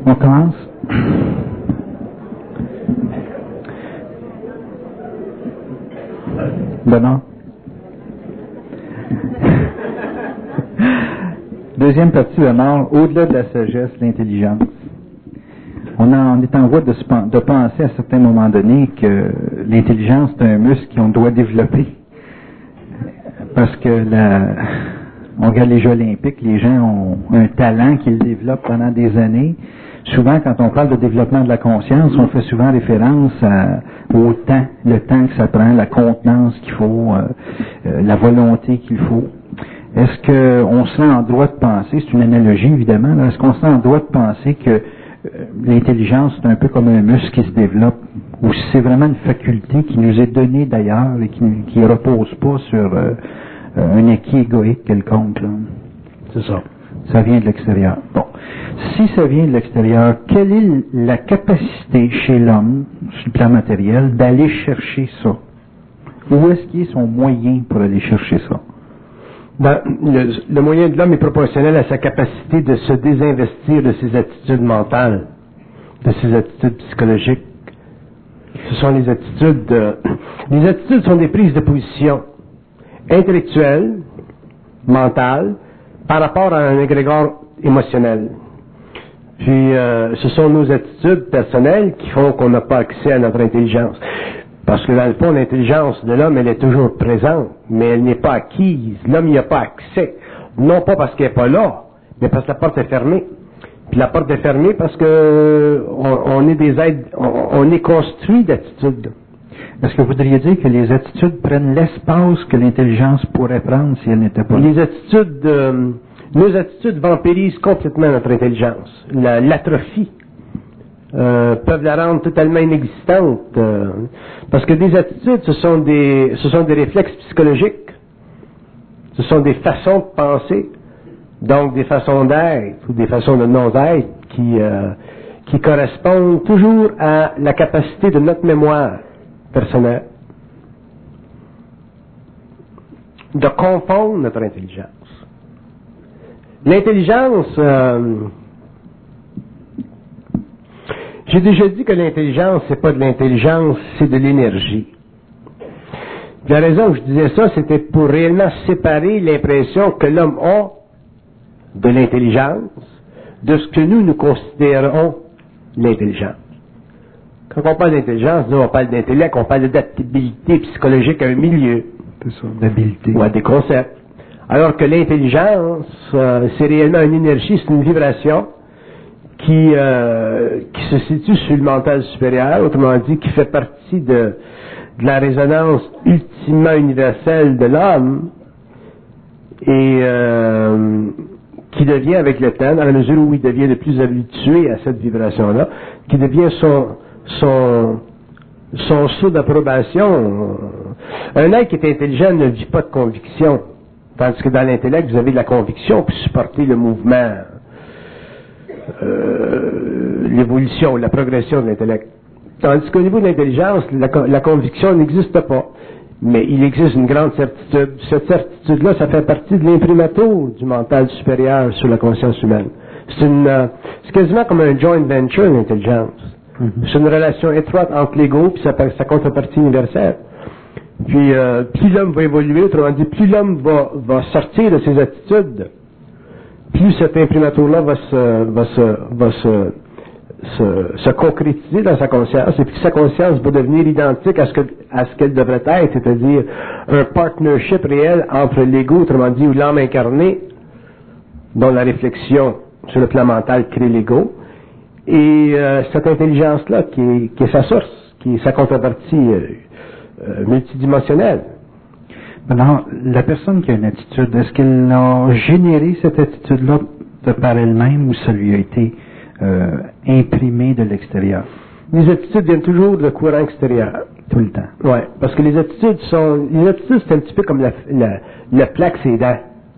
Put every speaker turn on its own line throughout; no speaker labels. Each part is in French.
On commence. Bernard. Deuxième partie, Bernard, au-delà de la sagesse, l'intelligence. On est en voie de penser à certains moments donnés que l'intelligence est un muscle qu'on doit développer. Parce que on regarde les Jeux olympiques, les gens ont un talent qu'ils développent pendant des années. Souvent, quand on parle de développement de la conscience, on fait souvent référence au temps, le temps que ça prend, la contenance qu'il faut, la volonté qu'il faut. Est-ce qu'on se sent en droit de penser, c'est une analogie évidemment, là, est-ce qu'on se sent en droit de penser que l'intelligence c'est un peu comme un muscle qui se développe, ou si c'est vraiment une faculté qui nous est donnée d'ailleurs et qui ne repose pas sur un acquis égoïque quelconque, là? C'est ça. Ça vient de l'extérieur. Bon. Si ça vient de l'extérieur, quelle est la capacité chez l'homme, sur le plan matériel, d'aller chercher ça? Où est-ce qu'il est son moyen pour aller chercher ça?
Ben, le moyen de l'homme est proportionnel à sa capacité de se désinvestir de ses attitudes mentales, de ses attitudes psychologiques. Ce sont les attitudes... les attitudes sont des prises de position intellectuelles, mentales, par rapport à un égrégore émotionnel. Puis, ce sont nos attitudes personnelles qui font qu'on n'a pas accès à notre intelligence. Parce que dans le fond, l'intelligence de l'homme, elle est toujours présente, mais elle n'est pas acquise. L'homme n'y a pas accès. Non pas parce qu'elle n'est pas là, mais parce que la porte est fermée. Puis la porte est fermée parce que on est des êtres, on est construit d'attitudes.
Est-ce que vous voudriez dire que les attitudes prennent l'espace que l'intelligence pourrait prendre si elle n'était pas là?
Les attitudes, nos attitudes vampirisent complètement notre intelligence. L'atrophie. Peuvent la rendre totalement inexistante, parce que des attitudes, ce sont des réflexes psychologiques, ce sont des façons de penser, donc des façons d'être ou des façons de non-être qui correspondent toujours à la capacité de notre mémoire personnelle de confondre notre intelligence. L'intelligence, j'ai déjà dit que l'intelligence, c'est pas de l'intelligence, c'est de l'énergie. La raison que je disais ça, c'était pour réellement séparer l'impression que l'homme a de l'intelligence de ce que nous considérons l'intelligence. Quand on parle d'intelligence, nous, on parle d'intellect, on parle d'adaptabilité psychologique à un milieu.
C'est ça, d'habileté.
Ou à des concepts. Alors que l'intelligence, c'est réellement une énergie, c'est une vibration qui se situe sur le mental supérieur, autrement dit, qui fait partie de la résonance ultimement universelle de l'homme et qui devient avec le temps, dans la mesure où il devient de plus habitué à cette vibration-là, qui devient son sceau d'approbation. Un être qui est intelligent ne vit pas de conviction, tandis que dans l'intellect, vous avez de la conviction pour supporter le mouvement, l'évolution, la progression de l'intellect. Tandis qu'au niveau de l'intelligence, la conviction n'existe pas. Mais il existe une grande certitude. Cette certitude-là, ça fait partie de l'imprimatur du mental supérieur sur la conscience humaine. C'est quasiment comme un joint venture, l'intelligence. Mm-hmm. C'est une relation étroite entre l'ego et sa contrepartie universelle. Puis, plus l'homme va évoluer, autrement dit, plus l'homme va sortir de ses attitudes, plus cet imprimatur-là va se concrétiser dans sa conscience, et puis sa conscience va devenir identique à ce qu'elle devrait être, c'est-à-dire un partnership réel entre l'ego, autrement dit, ou l'âme incarnée, dont la réflexion sur le plan mental crée l'ego, et cette intelligence-là qui est sa source, qui est sa contrepartie multidimensionnelle.
Maintenant, la personne qui a une attitude, est-ce qu'elle a généré cette attitude-là de par elle-même ou ça lui a été imprimé de l'extérieur?
Les attitudes viennent toujours de courant extérieur.
Tout le temps.
Oui, parce que les attitudes, c'est un petit peu comme le plaque ses dents.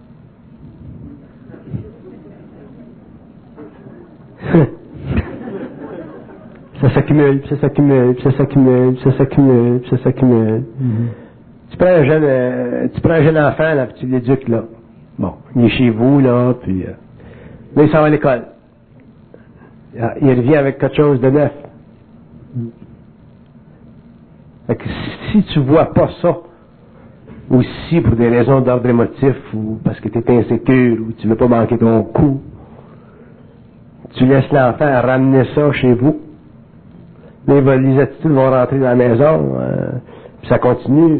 Ça s'accumule, ça s'accumule, ça s'accumule, ça s'accumule, ça s'accumule. Mm-hmm. Tu prends un jeune enfant, là, puis tu l'éduques, là. Bon, il est chez vous, là, puis là, il s'en va à l'école. il revient avec quelque chose de neuf. Fait que si tu vois pas ça, ou si pour des raisons d'ordre émotif, ou parce que tu es insécure, ou tu veux pas manquer ton coup, tu laisses l'enfant ramener ça chez vous, les attitudes vont rentrer dans la maison, puis ça continue.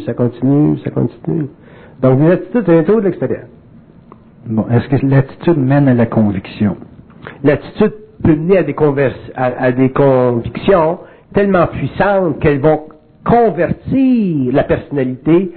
Donc les attitudes, c'est un tour de l'extérieur.
Bon, est-ce que l'attitude mène à la conviction?
L'attitude peut mener à des convictions tellement puissantes qu'elles vont convertir la personnalité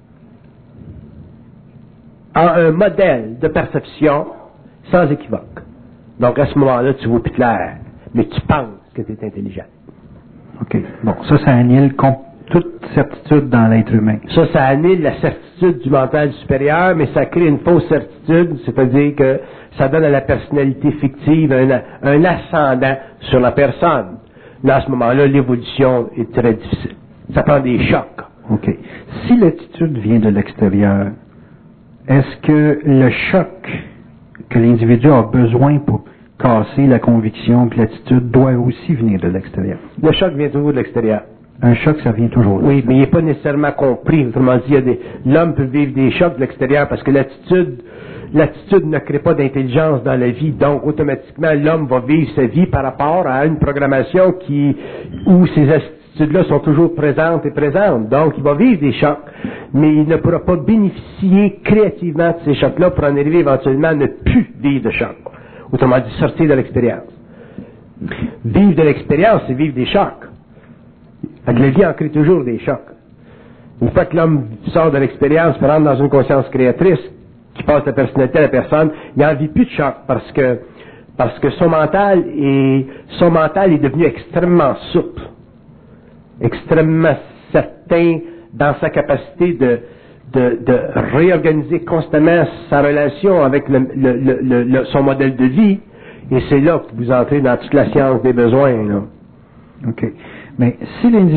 en un modèle de perception sans équivoque. Donc à ce moment-là, tu vois plus clair, mais tu penses que tu es intelligent.
OK. Bon, ça annule toute certitude dans l'être humain.
Ça annule la certitude du mental supérieur, mais ça crée une fausse certitude, c'est-à-dire que ça donne à la personnalité fictive un ascendant sur la personne. Là, à ce moment-là, l'évolution est très difficile. Ça prend des chocs.
OK. Si l'attitude vient de l'extérieur, est-ce que le choc que l'individu a besoin pour casser la conviction que l'attitude doit aussi venir de l'extérieur?
Le choc vient toujours de l'extérieur.
Un choc, ça vient toujours.
Oui, mais il n'est pas nécessairement compris. Autrement dit, l'homme peut vivre des chocs de l'extérieur parce que l'attitude ne crée pas d'intelligence dans la vie. Donc, automatiquement, l'homme va vivre sa vie par rapport à une programmation où ces attitudes-là sont toujours présentes. Donc, il va vivre des chocs, mais il ne pourra pas bénéficier créativement de ces chocs-là pour en arriver éventuellement à ne plus vivre de chocs. Autrement dit, sortir de l'expérience. Vivre de l'expérience, c'est vivre des chocs. Fait que la vie en crée toujours des chocs. Une fois que l'homme sort de l'expérience, rentre dans une conscience créatrice, qui passe la personnalité à la personne, il n'en vit plus de choc parce que son mental est devenu extrêmement souple, extrêmement certain dans sa capacité de réorganiser constamment sa relation avec son modèle de vie, et c'est là que vous entrez dans toute la science des besoins, là.
OK. Mais si un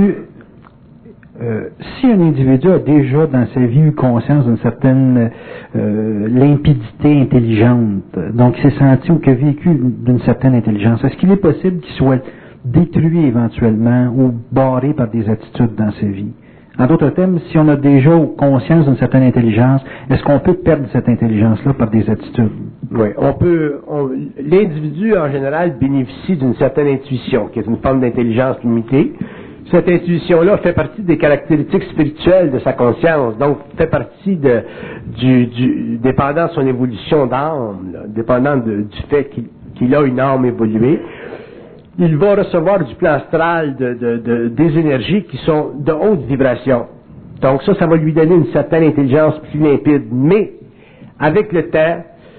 individu a déjà dans sa vie eu conscience d'une certaine limpidité intelligente, donc il s'est senti ou qu'il a vécu d'une certaine intelligence, est-ce qu'il est possible qu'il soit détruit éventuellement ou barré par des attitudes dans sa vie? En d'autres termes, si on a déjà conscience d'une certaine intelligence, est-ce qu'on peut perdre cette intelligence-là par des attitudes?
Oui, l'individu en général bénéficie d'une certaine intuition, qui est une forme d'intelligence limitée. Cette intuition-là fait partie des caractéristiques spirituelles de sa conscience, donc fait partie dépendant de son évolution d'âme, dépendant du fait qu'il a une âme évoluée. Il va recevoir du plan astral des énergies qui sont de haute vibration. Donc ça va lui donner une certaine intelligence plus limpide. Mais, avec le temps,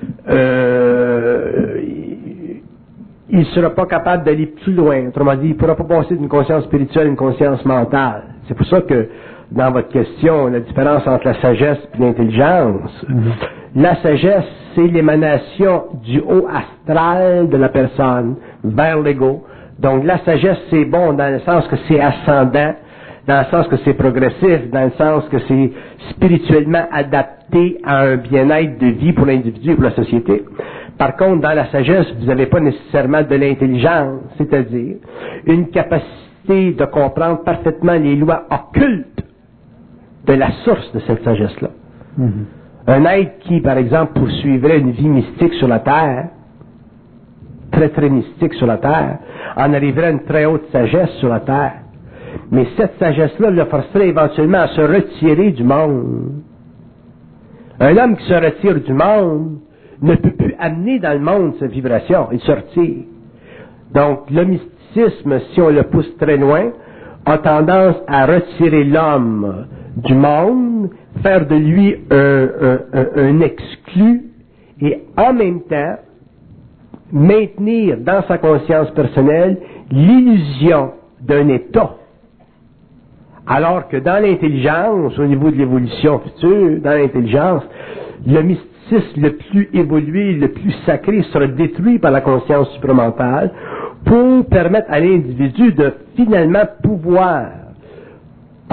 il ne sera pas capable d'aller plus loin. Autrement dit, il ne pourra pas passer d'une conscience spirituelle à une conscience mentale. C'est pour ça que, dans votre question, la différence entre la sagesse et l'intelligence, la sagesse, c'est l'émanation du haut astral de la personne vers l'ego. Donc, la sagesse, c'est bon dans le sens que c'est ascendant, dans le sens que c'est progressif, dans le sens que c'est spirituellement adapté à un bien-être de vie pour l'individu et pour la société. Par contre, dans la sagesse, vous n'avez pas nécessairement de l'intelligence, c'est-à-dire une capacité de comprendre parfaitement les lois occultes de la source de cette sagesse-là. Un être qui, par exemple, poursuivrait une vie mystique sur la Terre, très très mystique sur la Terre, en arriverait à une très haute sagesse sur la Terre. Mais cette sagesse-là le forcerait éventuellement à se retirer du monde. Un homme qui se retire du monde ne peut plus amener dans le monde sa vibration, il se retire. Donc, le mysticisme, si on le pousse très loin, a tendance à retirer l'homme du monde, faire de lui un exclu, et en même temps, maintenir dans sa conscience personnelle l'illusion d'un état. Alors que dans l'intelligence, au niveau de l'évolution future, dans l'intelligence, le mysticisme le plus évolué, le plus sacré sera détruit par la conscience supramentale pour permettre à l'individu de finalement pouvoir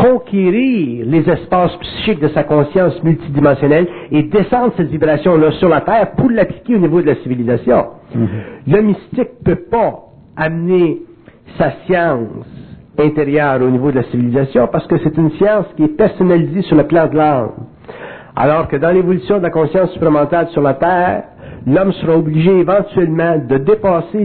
conquérir les espaces psychiques de sa conscience multidimensionnelle et descendre cette vibration-là sur la Terre pour l'appliquer au niveau de la civilisation. Le mystique ne peut pas amener sa science intérieure au niveau de la civilisation parce que c'est une science qui est personnalisée sur le plan de l'âme. Alors que dans l'évolution de la conscience supramentale sur la Terre, l'homme sera obligé éventuellement de dépasser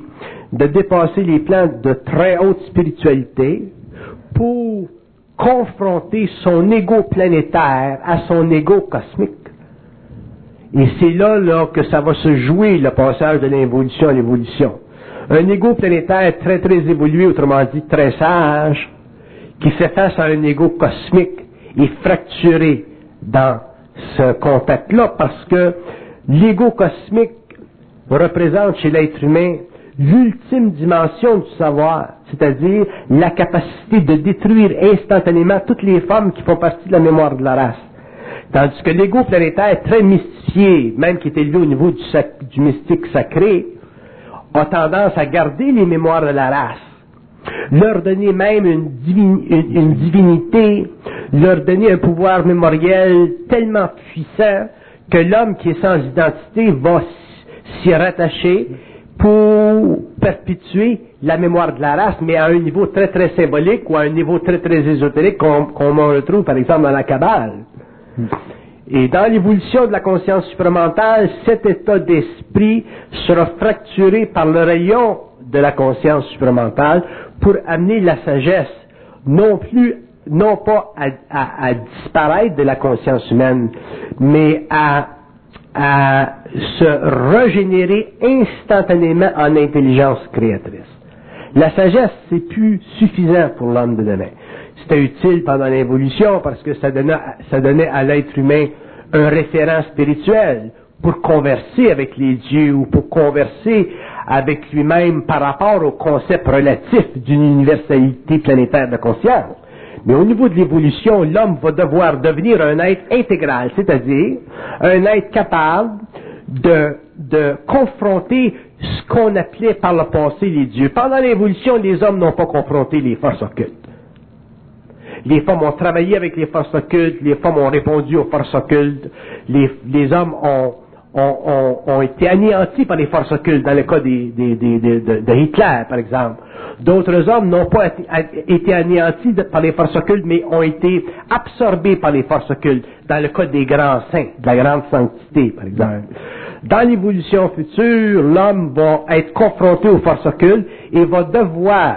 les plans de très haute spiritualité pour confronter son ego planétaire à son ego cosmique. Et c'est là que ça va se jouer, le passage de l'involution à l'évolution. Un ego planétaire très très évolué, autrement dit très sage, qui fait face à un ego cosmique est fracturé dans ce contact-là parce que l'ego cosmique représente chez l'être humain l'ultime dimension du savoir, c'est-à-dire la capacité de détruire instantanément toutes les formes qui font partie de la mémoire de la race. Tandis que l'ego planétaire, très mystifié, même qui est élevé au niveau du mystique sacré, a tendance à garder les mémoires de la race, leur donner même une divinité, leur donner un pouvoir mémoriel tellement puissant que l'homme qui est sans identité va s'y rattacher pour perpétuer la mémoire de la race, mais à un niveau très très symbolique ou à un niveau très très ésotérique qu'on retrouve par exemple dans la Kabbale. Et dans l'évolution de la conscience supramentale, cet état d'esprit sera fracturé par le rayon de la conscience supramentale pour amener la sagesse, non pas à disparaître de la conscience humaine, mais à se régénérer instantanément en intelligence créatrice. La sagesse, c'est plus suffisant pour l'homme de demain. C'était utile pendant l'évolution parce que ça donnait à l'être humain un référent spirituel pour converser avec les dieux ou pour converser avec lui-même par rapport au concept relatif d'une universalité planétaire de conscience. Mais au niveau de l'évolution, l'homme va devoir devenir un être intégral, c'est-à-dire un être capable de confronter ce qu'on appelait par le passé les dieux. Pendant l'évolution, les hommes n'ont pas confronté les forces occultes. Les femmes ont travaillé avec les forces occultes, les femmes ont répondu aux forces occultes, les hommes ont été anéantis par les forces occultes, dans le cas de Hitler, par exemple. D'autres hommes n'ont pas été anéantis par les forces occultes, mais ont été absorbés par les forces occultes, dans le cas des grands saints, de la grande sanctité, par exemple. Dans l'évolution future, l'homme va être confronté aux forces occultes et va devoir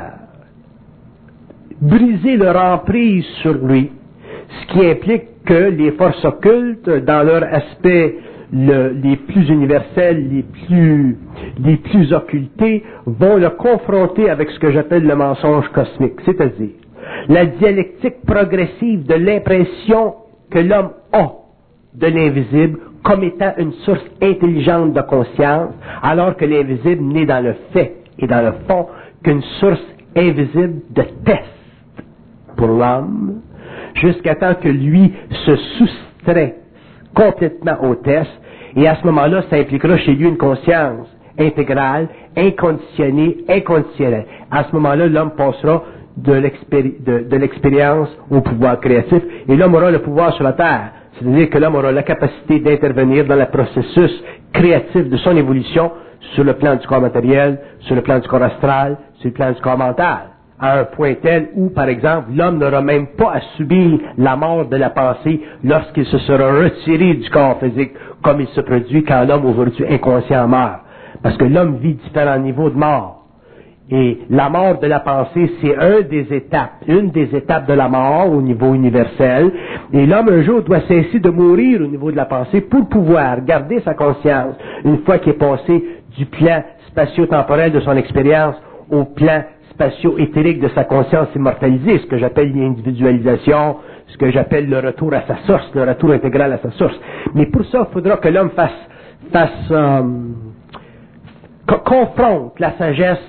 briser leur emprise sur lui, ce qui implique que les forces occultes, dans leur aspect les plus universels, les plus occultés, vont le confronter avec ce que j'appelle le mensonge cosmique, c'est-à-dire la dialectique progressive de l'impression que l'homme a de l'invisible comme étant une source intelligente de conscience, alors que l'invisible n'est dans le fait et dans le fond qu'une source invisible de test pour l'homme, jusqu'à temps que lui se soustrait complètement au test, et à ce moment-là, ça impliquera chez lui une conscience intégrale, inconditionnée, inconditionnelle. À ce moment-là, l'homme passera de l'expérience au pouvoir créatif, et l'homme aura le pouvoir sur la terre. C'est-à-dire que l'homme aura la capacité d'intervenir dans le processus créatif de son évolution sur le plan du corps matériel, sur le plan du corps astral, sur le plan du corps mental. À un point tel où, par exemple, l'homme n'aura même pas à subir la mort de la pensée lorsqu'il se sera retiré du corps physique, comme il se produit quand l'homme aujourd'hui inconscient meurt. Parce que l'homme vit différents niveaux de mort. Et la mort de la pensée, c'est une des étapes de la mort au niveau universel. Et l'homme, un jour, doit cesser de mourir au niveau de la pensée pour pouvoir garder sa conscience une fois qu'il est passé du plan spatio-temporel de son expérience au plan spatio-éthérique de sa conscience immortalisée, ce que j'appelle l'individualisation, ce que j'appelle le retour à sa source, le retour intégral à sa source. Mais pour ça, il faudra que l'homme confronte la sagesse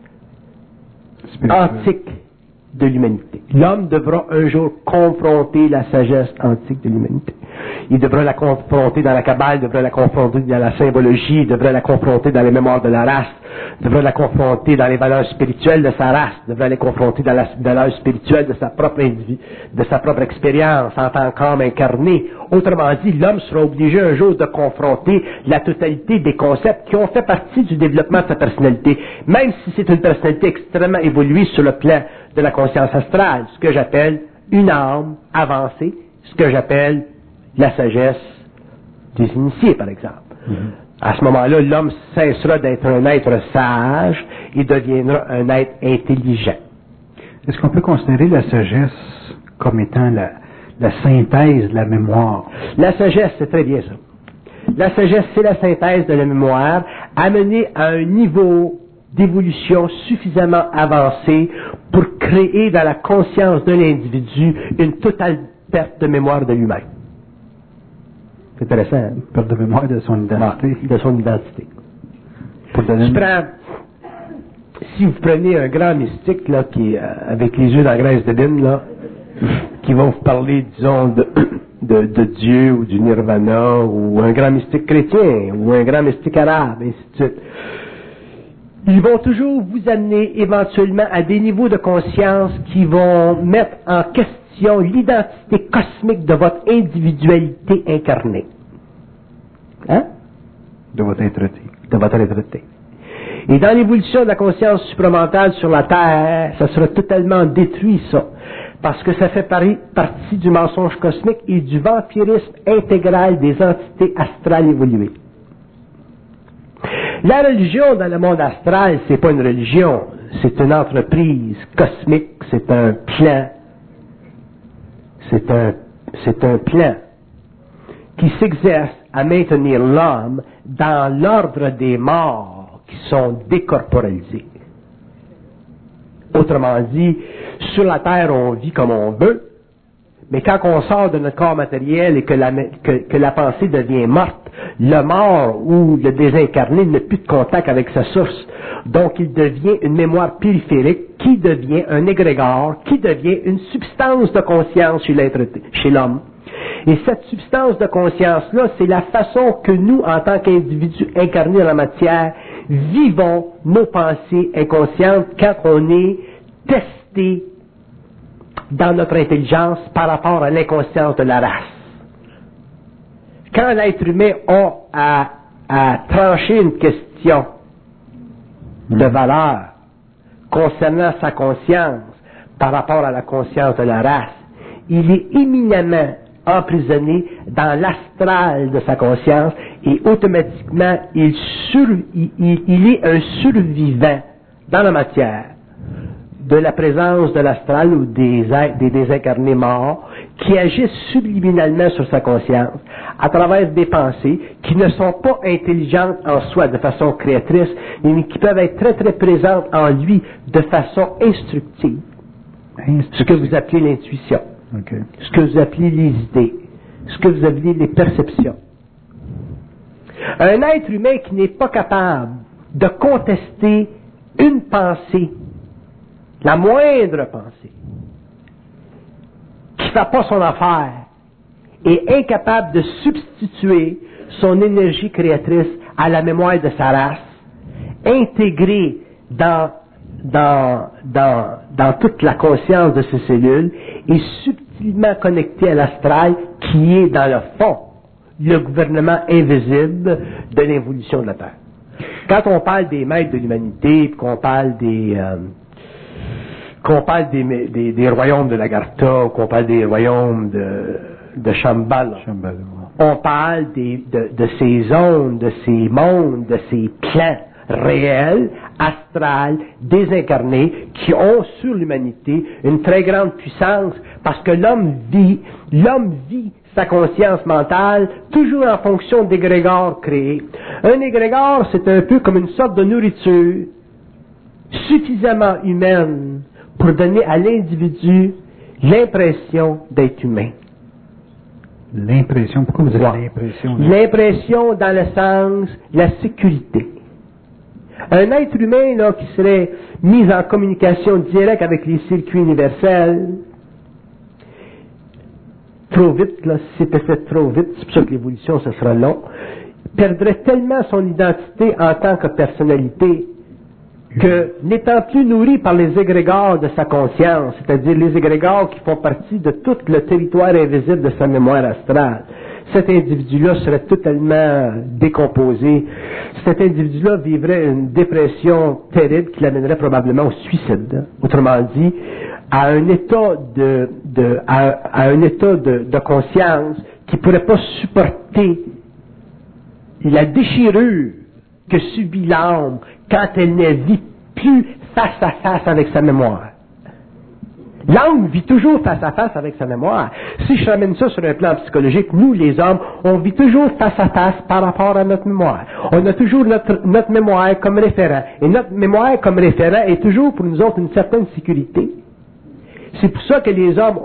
antique de l'humanité. L'homme devra un jour confronter la sagesse antique de l'humanité. il devrait la confronter dans la Kabbale, il devrait la confronter dans la symbologie, il devrait la confronter dans les mémoires de la race, il devrait la confronter dans les valeurs spirituelles de sa race, il devrait la confronter dans la valeur spirituelle de sa propre expérience en tant qu'homme incarné. Autrement dit, l'homme sera obligé un jour de confronter la totalité des concepts qui ont fait partie du développement de sa personnalité, même si c'est une personnalité extrêmement évoluée sur le plan de la conscience astrale, ce que j'appelle une âme avancée, ce que j'appelle la sagesse des initiés, par exemple. À ce moment-là, l'homme cessera d'être un être sage et deviendra un être intelligent.
Est-ce qu'on peut considérer la sagesse comme étant la synthèse de la mémoire?
La sagesse, c'est très bien ça. La sagesse, c'est la synthèse de la mémoire amenée à un niveau d'évolution suffisamment avancé pour créer dans la conscience de l'individu une totale perte de mémoire de lui-même. C'est intéressant, hein?
Perte de mémoire de son identité.
De son identité.
Pour donner
si vous prenez un grand mystique, là, qui avec les yeux dans la graisse de lune, là, qui va vous parler, disons, de Dieu ou du nirvana, ou un grand mystique chrétien, ou un grand mystique arabe, et ainsi de suite. Ils vont toujours vous amener éventuellement à des niveaux de conscience qui vont mettre en question l'identité cosmique de votre individualité incarnée. Hein?
de votre être-té.
De votre être-té. Et dans l'évolution de la conscience supramentale sur la Terre, ça sera totalement détruit, ça. Parce que ça fait partie du mensonge cosmique et du vampirisme intégral des entités astrales évoluées. La religion dans le monde astral, c'est pas une religion, c'est une entreprise cosmique, c'est un plan. C'est un plan qui s'exerce à maintenir l'homme dans l'ordre des morts qui sont décorporalisés. Autrement dit, sur la Terre, on vit comme on veut, mais quand on sort de notre corps matériel et que la pensée devient morte, le mort ou le désincarné n'a plus de contact avec sa source. Donc, il devient une mémoire périphérique qui devient un égrégore, qui devient une substance de conscience chez l'homme. Et cette substance de conscience-là, c'est la façon que nous, en tant qu'individus incarnés dans la matière, vivons nos pensées inconscientes quand on est testé dans notre intelligence par rapport à l'inconscience de la race. Quand l'être humain a à trancher une question de valeur concernant sa conscience par rapport à la conscience de la race, il est éminemment emprisonné dans l'astral de sa conscience et automatiquement il est un survivant dans la matière de la présence de l'astral ou des désincarnés morts qui agissent subliminalement sur sa conscience à travers des pensées qui ne sont pas intelligentes en soi de façon créatrice, mais qui peuvent être très très présentes en lui de façon instructive. Ce que vous appelez l'intuition, ce que vous appelez les idées, ce que vous appelez les perceptions. Un être humain qui n'est pas capable de contester une pensée, la moindre pensée, qui ne fait pas son affaire, est incapable de substituer son énergie créatrice à la mémoire de sa race, intégrée dans toute la conscience de ses cellules et subtilement connectée à l'astral qui est dans le fond, le gouvernement invisible de l'évolution de la Terre. Quand on parle des maîtres de l'humanité, qu'on parle des royaumes de l'Agartha, qu'on parle des royaumes de Shambhala, on parle de ces ondes, de ces mondes, de ces plans réels, astrales, désincarnés, qui ont sur l'humanité une très grande puissance, parce que l'homme vit sa conscience mentale toujours en fonction d'égrégores créés. Un égrégore, c'est un peu comme une sorte de nourriture suffisamment humaine pour donner à l'individu l'impression d'être humain.
L'impression, pourquoi vous avez l'impression?
L'impression dans le sens la sécurité. Un être humain là, qui serait mis en communication directe avec les circuits universels trop vite, là, si c'était fait trop vite, c'est pour ça que l'évolution, ce sera long, perdrait tellement son identité en tant que personnalité que, n'étant plus nourri par les égrégores de sa conscience, c'est-à-dire les égrégores qui font partie de tout le territoire invisible de sa mémoire astrale, cet individu-là serait totalement décomposé. Cet individu-là vivrait une dépression terrible qui l'amènerait probablement au suicide. Autrement dit, à un état de conscience qui ne pourrait pas supporter la déchirure que subit l'âme quand elle ne vit plus face à face avec sa mémoire. L'âme vit toujours face à face avec sa mémoire. Si je ramène ça sur un plan psychologique, nous, les hommes, on vit toujours face à face par rapport à notre mémoire. On a toujours notre mémoire comme référent. Et notre mémoire comme référent est toujours pour nous autres une certaine sécurité. C'est pour ça que les hommes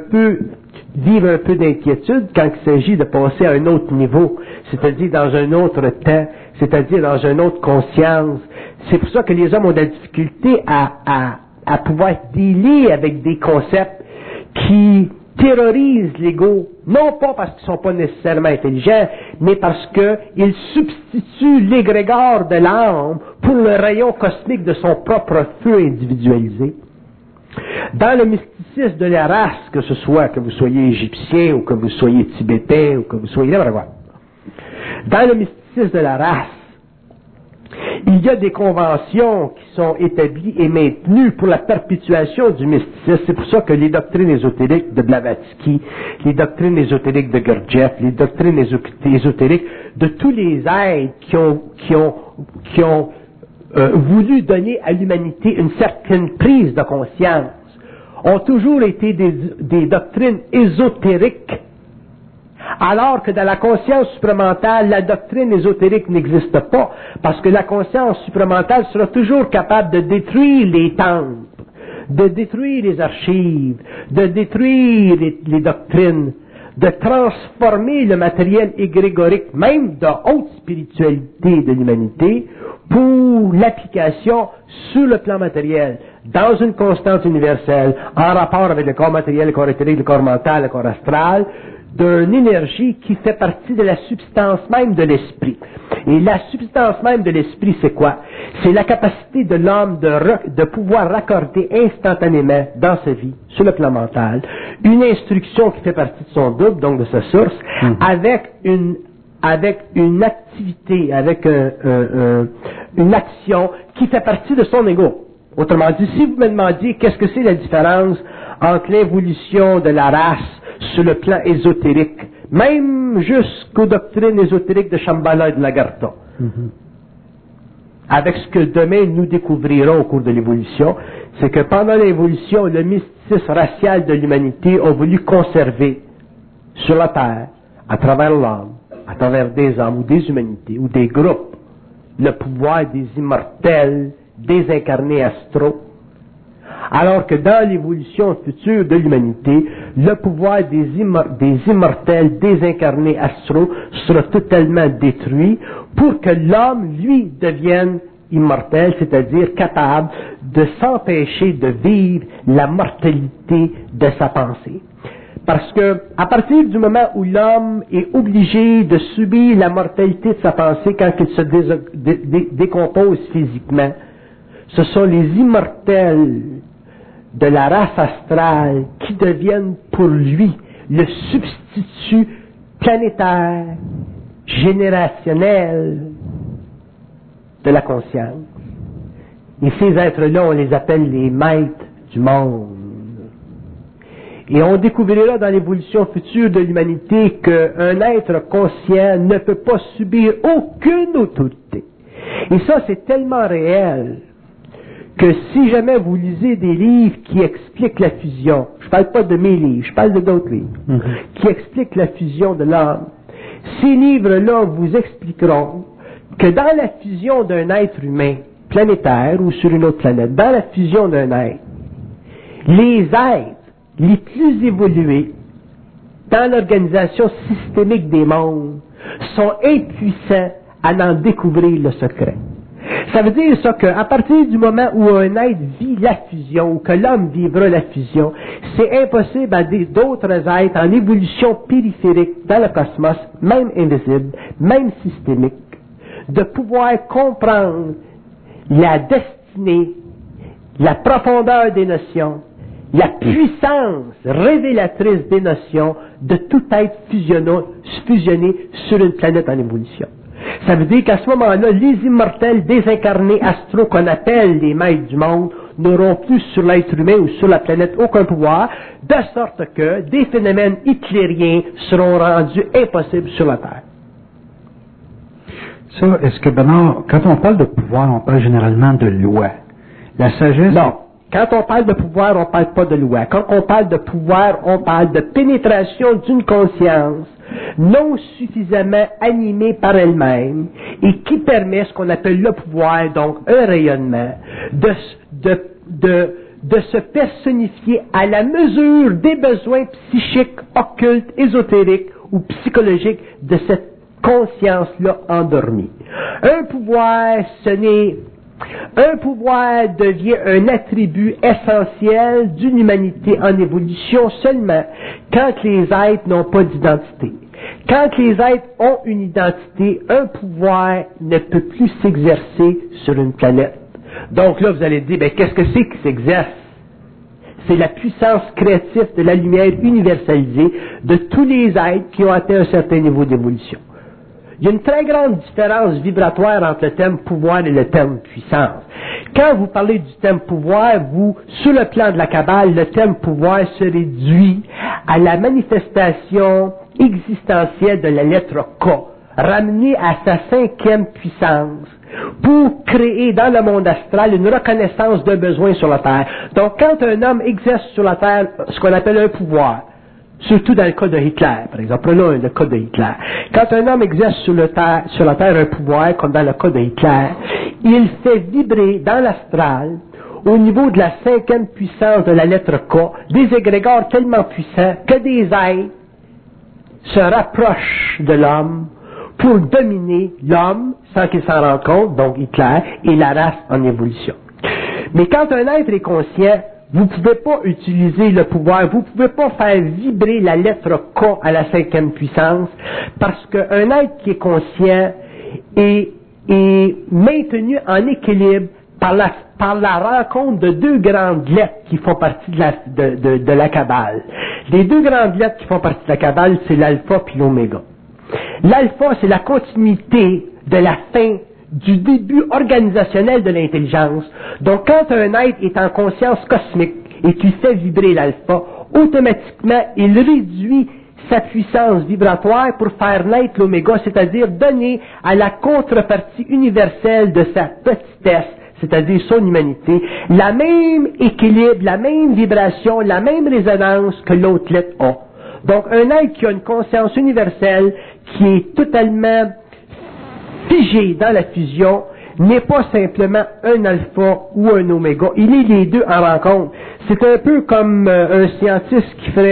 vivent un peu d'inquiétude quand il s'agit de passer à un autre niveau, c'est-à-dire dans un autre temps, c'est-à-dire dans une autre conscience. C'est pour ça que les hommes ont de la difficulté à pouvoir dealer avec des concepts qui terrorisent l'ego, non pas parce qu'ils ne sont pas nécessairement intelligents, mais parce qu'ils substituent l'égrégore de l'âme pour le rayon cosmique de son propre feu individualisé. Dans le mysticisme de la race, que ce soit que vous soyez égyptien ou que vous soyez tibétain ou que vous soyez dans le mysticisme de la race, il y a des conventions qui sont établies et maintenues pour la perpétuation du mysticisme. C'est pour ça que les doctrines ésotériques de Blavatsky, les doctrines ésotériques de Gurdjieff, les doctrines ésotériques de tous les êtres qui ont voulu donner à l'humanité une certaine prise de conscience, ont toujours été des doctrines ésotériques, alors que dans la conscience supramentale, la doctrine ésotérique n'existe pas, parce que la conscience supramentale sera toujours capable de détruire les temples, de détruire les archives, de détruire les doctrines, de transformer le matériel égrégorique, même de haute spiritualité de l'humanité, pour l'application sur le plan matériel, dans une constante universelle, en rapport avec le corps matériel, le corps éthérique, le corps mental, le corps astral, d'une énergie qui fait partie de la substance même de l'esprit. Et la substance même de l'esprit, c'est quoi? C'est la capacité de l'homme de pouvoir raccorder instantanément dans sa vie, sur le plan mental, une instruction qui fait partie de son double, donc de sa source, avec une activité, avec une action qui fait partie de son ego. Autrement dit, si vous me demandiez qu'est-ce que c'est la différence entre l'évolution de la race sur le plan ésotérique, même jusqu'aux doctrines ésotériques de Shambhala et de Lagartha, avec ce que demain nous découvrirons au cours de l'évolution, c'est que pendant l'évolution, le mysticisme racial de l'humanité a voulu conserver sur la Terre, à travers l'âme, à travers des hommes ou des humanités ou des groupes, le pouvoir des immortels désincarnés astraux, alors que dans l'évolution future de l'humanité, le pouvoir des immortels désincarnés astraux sera totalement détruit pour que l'homme, lui, devienne immortel, c'est-à-dire capable de s'empêcher de vivre la mortalité de sa pensée. Parce que, à partir du moment où l'homme est obligé de subir la mortalité de sa pensée quand il se décompose physiquement, ce sont les immortels de la race astrale qui deviennent pour lui le substitut planétaire, générationnel de la conscience. Et ces êtres-là, on les appelle les maîtres du monde. Et on découvrira dans l'évolution future de l'humanité qu'un être conscient ne peut pas subir aucune autorité. Et ça, c'est tellement réel que si jamais vous lisez des livres qui expliquent la fusion, je ne parle pas de mes livres, je parle de d'autres livres, qui expliquent la fusion de l'âme, ces livres-là vous expliqueront que dans la fusion d'un être humain planétaire ou sur une autre planète, dans la fusion d'un être, les êtres les plus évolués dans l'organisation systémique des mondes sont impuissants à en découvrir le secret. Ça veut dire ça qu'à partir du moment où un être vit la fusion, ou que l'homme vivra la fusion, c'est impossible à d'autres êtres en évolution périphérique dans le cosmos, même invisible, même systémique, de pouvoir comprendre la destinée, la profondeur des notions, la puissance révélatrice des notions de tout être fusionné sur une planète en évolution. Ça veut dire qu'à ce moment-là, les immortels désincarnés astraux qu'on appelle les maîtres du monde n'auront plus sur l'être humain ou sur la planète aucun pouvoir, de sorte que des phénomènes hitlériens seront rendus impossibles sur la Terre.
Ça, est-ce que, Bernard, quand on parle de pouvoir, on parle généralement de loi. La sagesse...
Non. Quand on parle de pouvoir, on ne parle pas de loi. Quand on parle de pouvoir, on parle de pénétration d'une conscience non suffisamment animée par elle-même et qui permet ce qu'on appelle le pouvoir, donc un rayonnement, de se personnifier à la mesure des besoins psychiques, occultes, ésotériques ou psychologiques de cette conscience-là endormie. Un pouvoir devient un attribut essentiel d'une humanité en évolution seulement quand les êtres n'ont pas d'identité. Quand les êtres ont une identité, un pouvoir ne peut plus s'exercer sur une planète. Donc là, vous allez dire, qu'est-ce que c'est qui s'exerce? C'est la puissance créative de la lumière universalisée de tous les êtres qui ont atteint un certain niveau d'évolution. Il y a une très grande différence vibratoire entre le thème pouvoir et le thème puissance. Quand vous parlez du thème pouvoir, sur le plan de la Kabbale, le thème pouvoir se réduit à la manifestation existentielle de la lettre K, ramenée à sa 5e puissance, pour créer dans le monde astral une reconnaissance d'un besoin sur la Terre. Donc, quand un homme exerce sur la Terre ce qu'on appelle un pouvoir, surtout dans le cas de Hitler, par exemple. Prenons le cas de Hitler. Quand un homme exerce sur la Terre un pouvoir, comme dans le cas de Hitler, il fait vibrer dans l'astral, au niveau de la 5e puissance de la lettre K, des égrégores tellement puissants que des êtres se rapprochent de l'homme pour dominer l'homme sans qu'il s'en rende compte, donc Hitler, et la race en évolution. Mais quand un être est conscient, vous ne pouvez pas utiliser le pouvoir, vous ne pouvez pas faire vibrer la lettre K à la 5e puissance, parce qu'un être qui est conscient est maintenu en équilibre par la rencontre de deux grandes lettres qui font partie de la Kabbale. Les deux grandes lettres qui font partie de la Kabbale, c'est l'alpha puis l'oméga. L'alpha, c'est la continuité de la fin du début organisationnel de l'intelligence. Donc, quand un être est en conscience cosmique et qu'il fait vibrer l'alpha, automatiquement, il réduit sa puissance vibratoire pour faire naître l'oméga, c'est-à-dire donner à la contrepartie universelle de sa petitesse, c'est-à-dire son humanité, la même équilibre, la même vibration, la même résonance que l'autre lettre a. Donc, un être qui a une conscience universelle, qui est totalement figé dans la fusion, n'est pas simplement un alpha ou un oméga. Il est les deux en rencontre. C'est un peu comme un scientiste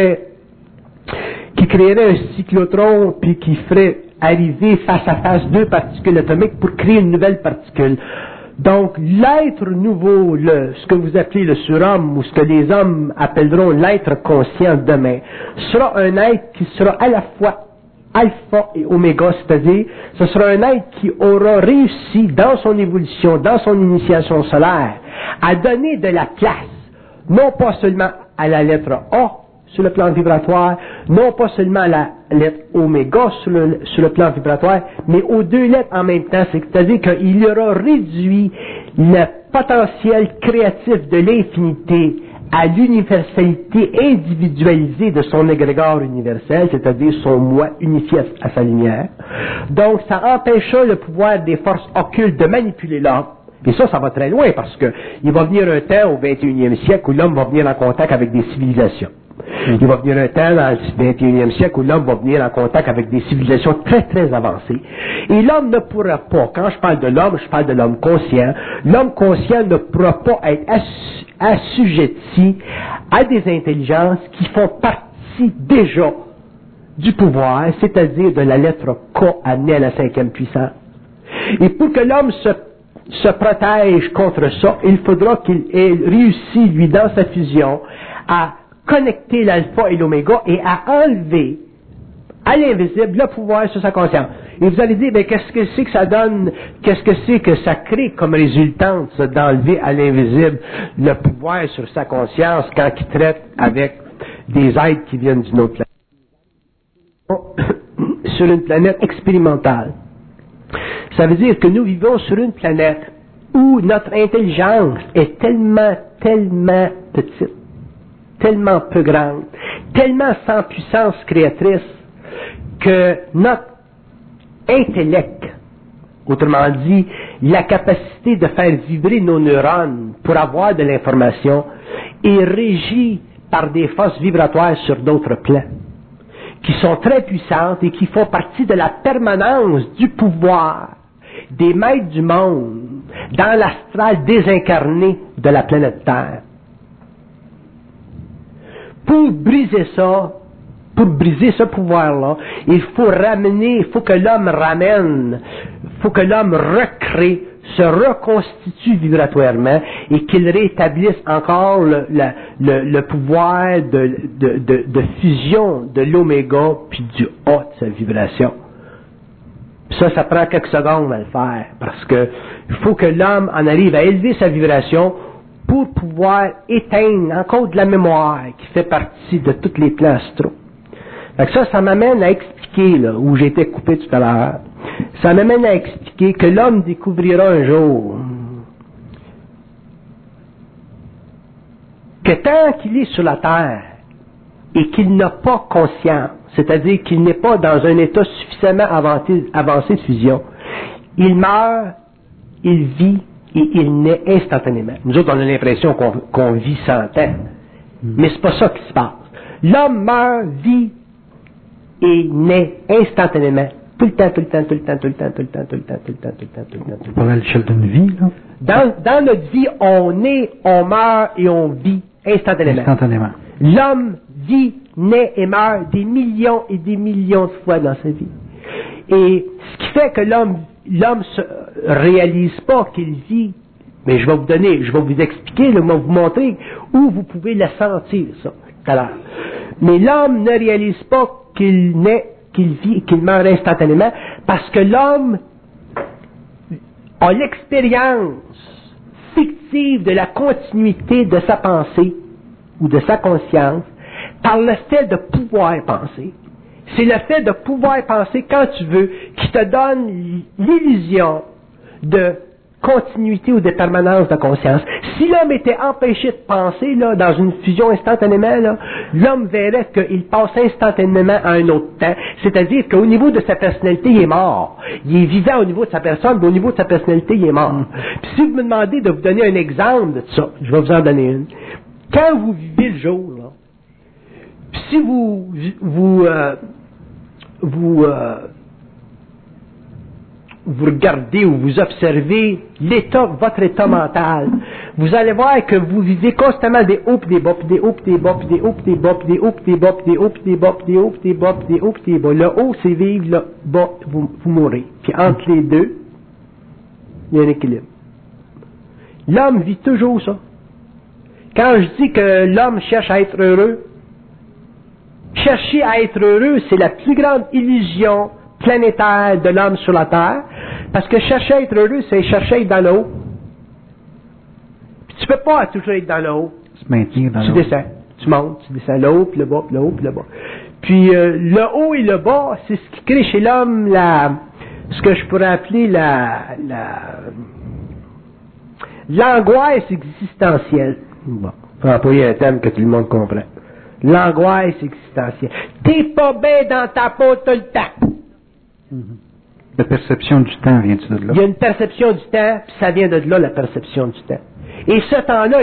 qui créerait un cyclotron puis qui ferait arriver face à face deux particules atomiques pour créer une nouvelle particule. Donc, l'être nouveau, ce que vous appelez le surhomme, ou ce que les hommes appelleront l'être conscient demain, sera un être qui sera à la fois alpha et oméga, c'est-à-dire, ce sera un être qui aura réussi dans son évolution, dans son initiation solaire, à donner de la place, non pas seulement à la lettre A sur le plan vibratoire, non pas seulement à la lettre oméga sur le plan vibratoire, mais aux deux lettres en même temps, c'est-à-dire qu'il aura réduit le potentiel créatif de l'infinité à l'universalité individualisée de son égrégore universel, c'est-à-dire son moi unifié à sa lumière. Donc, ça empêcha le pouvoir des forces occultes de manipuler l'homme. Et ça va très loin parce que il va venir un temps au 21e siècle où l'homme va venir en contact avec des civilisations. Il va venir un temps dans le 21e siècle où l'homme va venir en contact avec des civilisations très très avancées. Et l'homme ne pourra pas, quand je parle de l'homme, je parle de l'homme conscient, l'homme conscient ne pourra pas être assujetti à des intelligences qui font partie déjà du pouvoir, c'est-à-dire de la lettre K amenée à la 5e puissance. Et pour que l'homme se se protège contre ça, il faudra qu'il ait réussi, lui, dans sa fusion, à connecter l'alpha et l'oméga et à enlever à l'invisible le pouvoir sur sa conscience. Et vous allez dire, ben, qu'est-ce que c'est que ça donne, qu'est-ce que c'est que ça crée comme résultante, ça, d'enlever à l'invisible le pouvoir sur sa conscience quand il traite avec des êtres qui viennent d'une autre planète? Sur une planète expérimentale. Ça veut dire que nous vivons sur une planète où notre intelligence est tellement petite, tellement peu grande, tellement sans puissance créatrice, que notre intellect, autrement dit, la capacité de faire vibrer nos neurones pour avoir de l'information, est régie par des forces vibratoires sur d'autres plans, qui sont très puissantes et qui font partie de la permanence du pouvoir des maîtres du monde dans l'astral désincarné de la planète Terre. Pour briser ça, pour briser ce pouvoir-là, il faut que l'homme recrée, se reconstitue vibratoirement et qu'il rétablisse encore le pouvoir de fusion de l'oméga puis du A de sa vibration. Ça prend quelques secondes à le faire, parce que il faut que l'homme en arrive à élever sa vibration pour pouvoir éteindre encore de la mémoire qui fait partie de tous les plans astraux. Fait que ça m'amène à expliquer, là, où j'ai été coupé tout à l'heure, ça m'amène à expliquer que l'homme découvrira un jour que tant qu'il est sur la Terre et qu'il n'a pas conscience, c'est-à-dire qu'il n'est pas dans un état suffisamment avancé de fusion, il meurt, il vit et il naît instantanément. Nous autres, on a l'impression qu'on vit 100 ans, mais c'est pas ça qui se passe. L'homme meurt, vit et naît instantanément. Tout le temps.
Pas à l'échelle d'une vie, là?
Dans notre vie, on naît, on meurt et on vit instantanément. L'homme vit, naît et meurt des millions et des millions de fois dans sa vie. Et ce qui fait que l'homme se réalise pas qu'il vit, mais je vais vous expliquer, je vais vous montrer où vous pouvez le sentir, ça, tout à l'heure. Mais l'homme ne réalise pas qu'il naît, qu'il vit et qu'il meurt instantanément, parce que l'homme a l'expérience fictive de la continuité de sa pensée ou de sa conscience par le fait de pouvoir penser. C'est le fait de pouvoir penser quand tu veux qui te donne l'illusion de continuité ou de permanence de conscience. Si l'homme était empêché de penser là, dans une fusion instantanément, là, l'homme verrait qu'il passe instantanément à un autre temps. C'est-à-dire qu'au niveau de sa personnalité, il est mort. Il est vivant au niveau de sa personne, mais au niveau de sa personnalité, il est mort. Puis si vous me demandez de vous donner un exemple de ça, je vais vous en donner une. Quand vous vivez le jour, là, puis si vous regardez ou vous observez votre état mental, vous allez voir que vous vivez constamment des hauts pis des bas, pis des hauts pis des bas, pis des hauts pis des bas, pis des hauts pis des bas, pis des hauts pis des bas, pis des hauts pis des bas, pis des hauts pis des bas. Le haut, c'est vivre, le bas, vous mourrez. Puis entre les deux, il y a un équilibre. L'homme vit toujours ça. Quand je dis que l'homme cherche à être heureux, chercher à être heureux, c'est la plus grande illusion planétaire de l'homme sur la Terre, parce que chercher à être heureux, c'est chercher à être dans le haut. Puis tu peux pas toujours être dans le haut.
Se maintenir dans le haut.
Tu descends, tu montes, tu descends le haut, puis le bas, puis le haut, puis le bas. Puis le haut et le bas, c'est ce qui crée chez l'homme ce que je pourrais appeler l'angoisse existentielle. Bon, faut employer un terme que tout le monde comprend. L'angoisse existentielle. T'es pas bien dans ta peau tout le temps.
La perception du temps vient-tu de là?
Il y a une perception du temps, puis ça vient de là, la perception du temps. Et ce temps-là,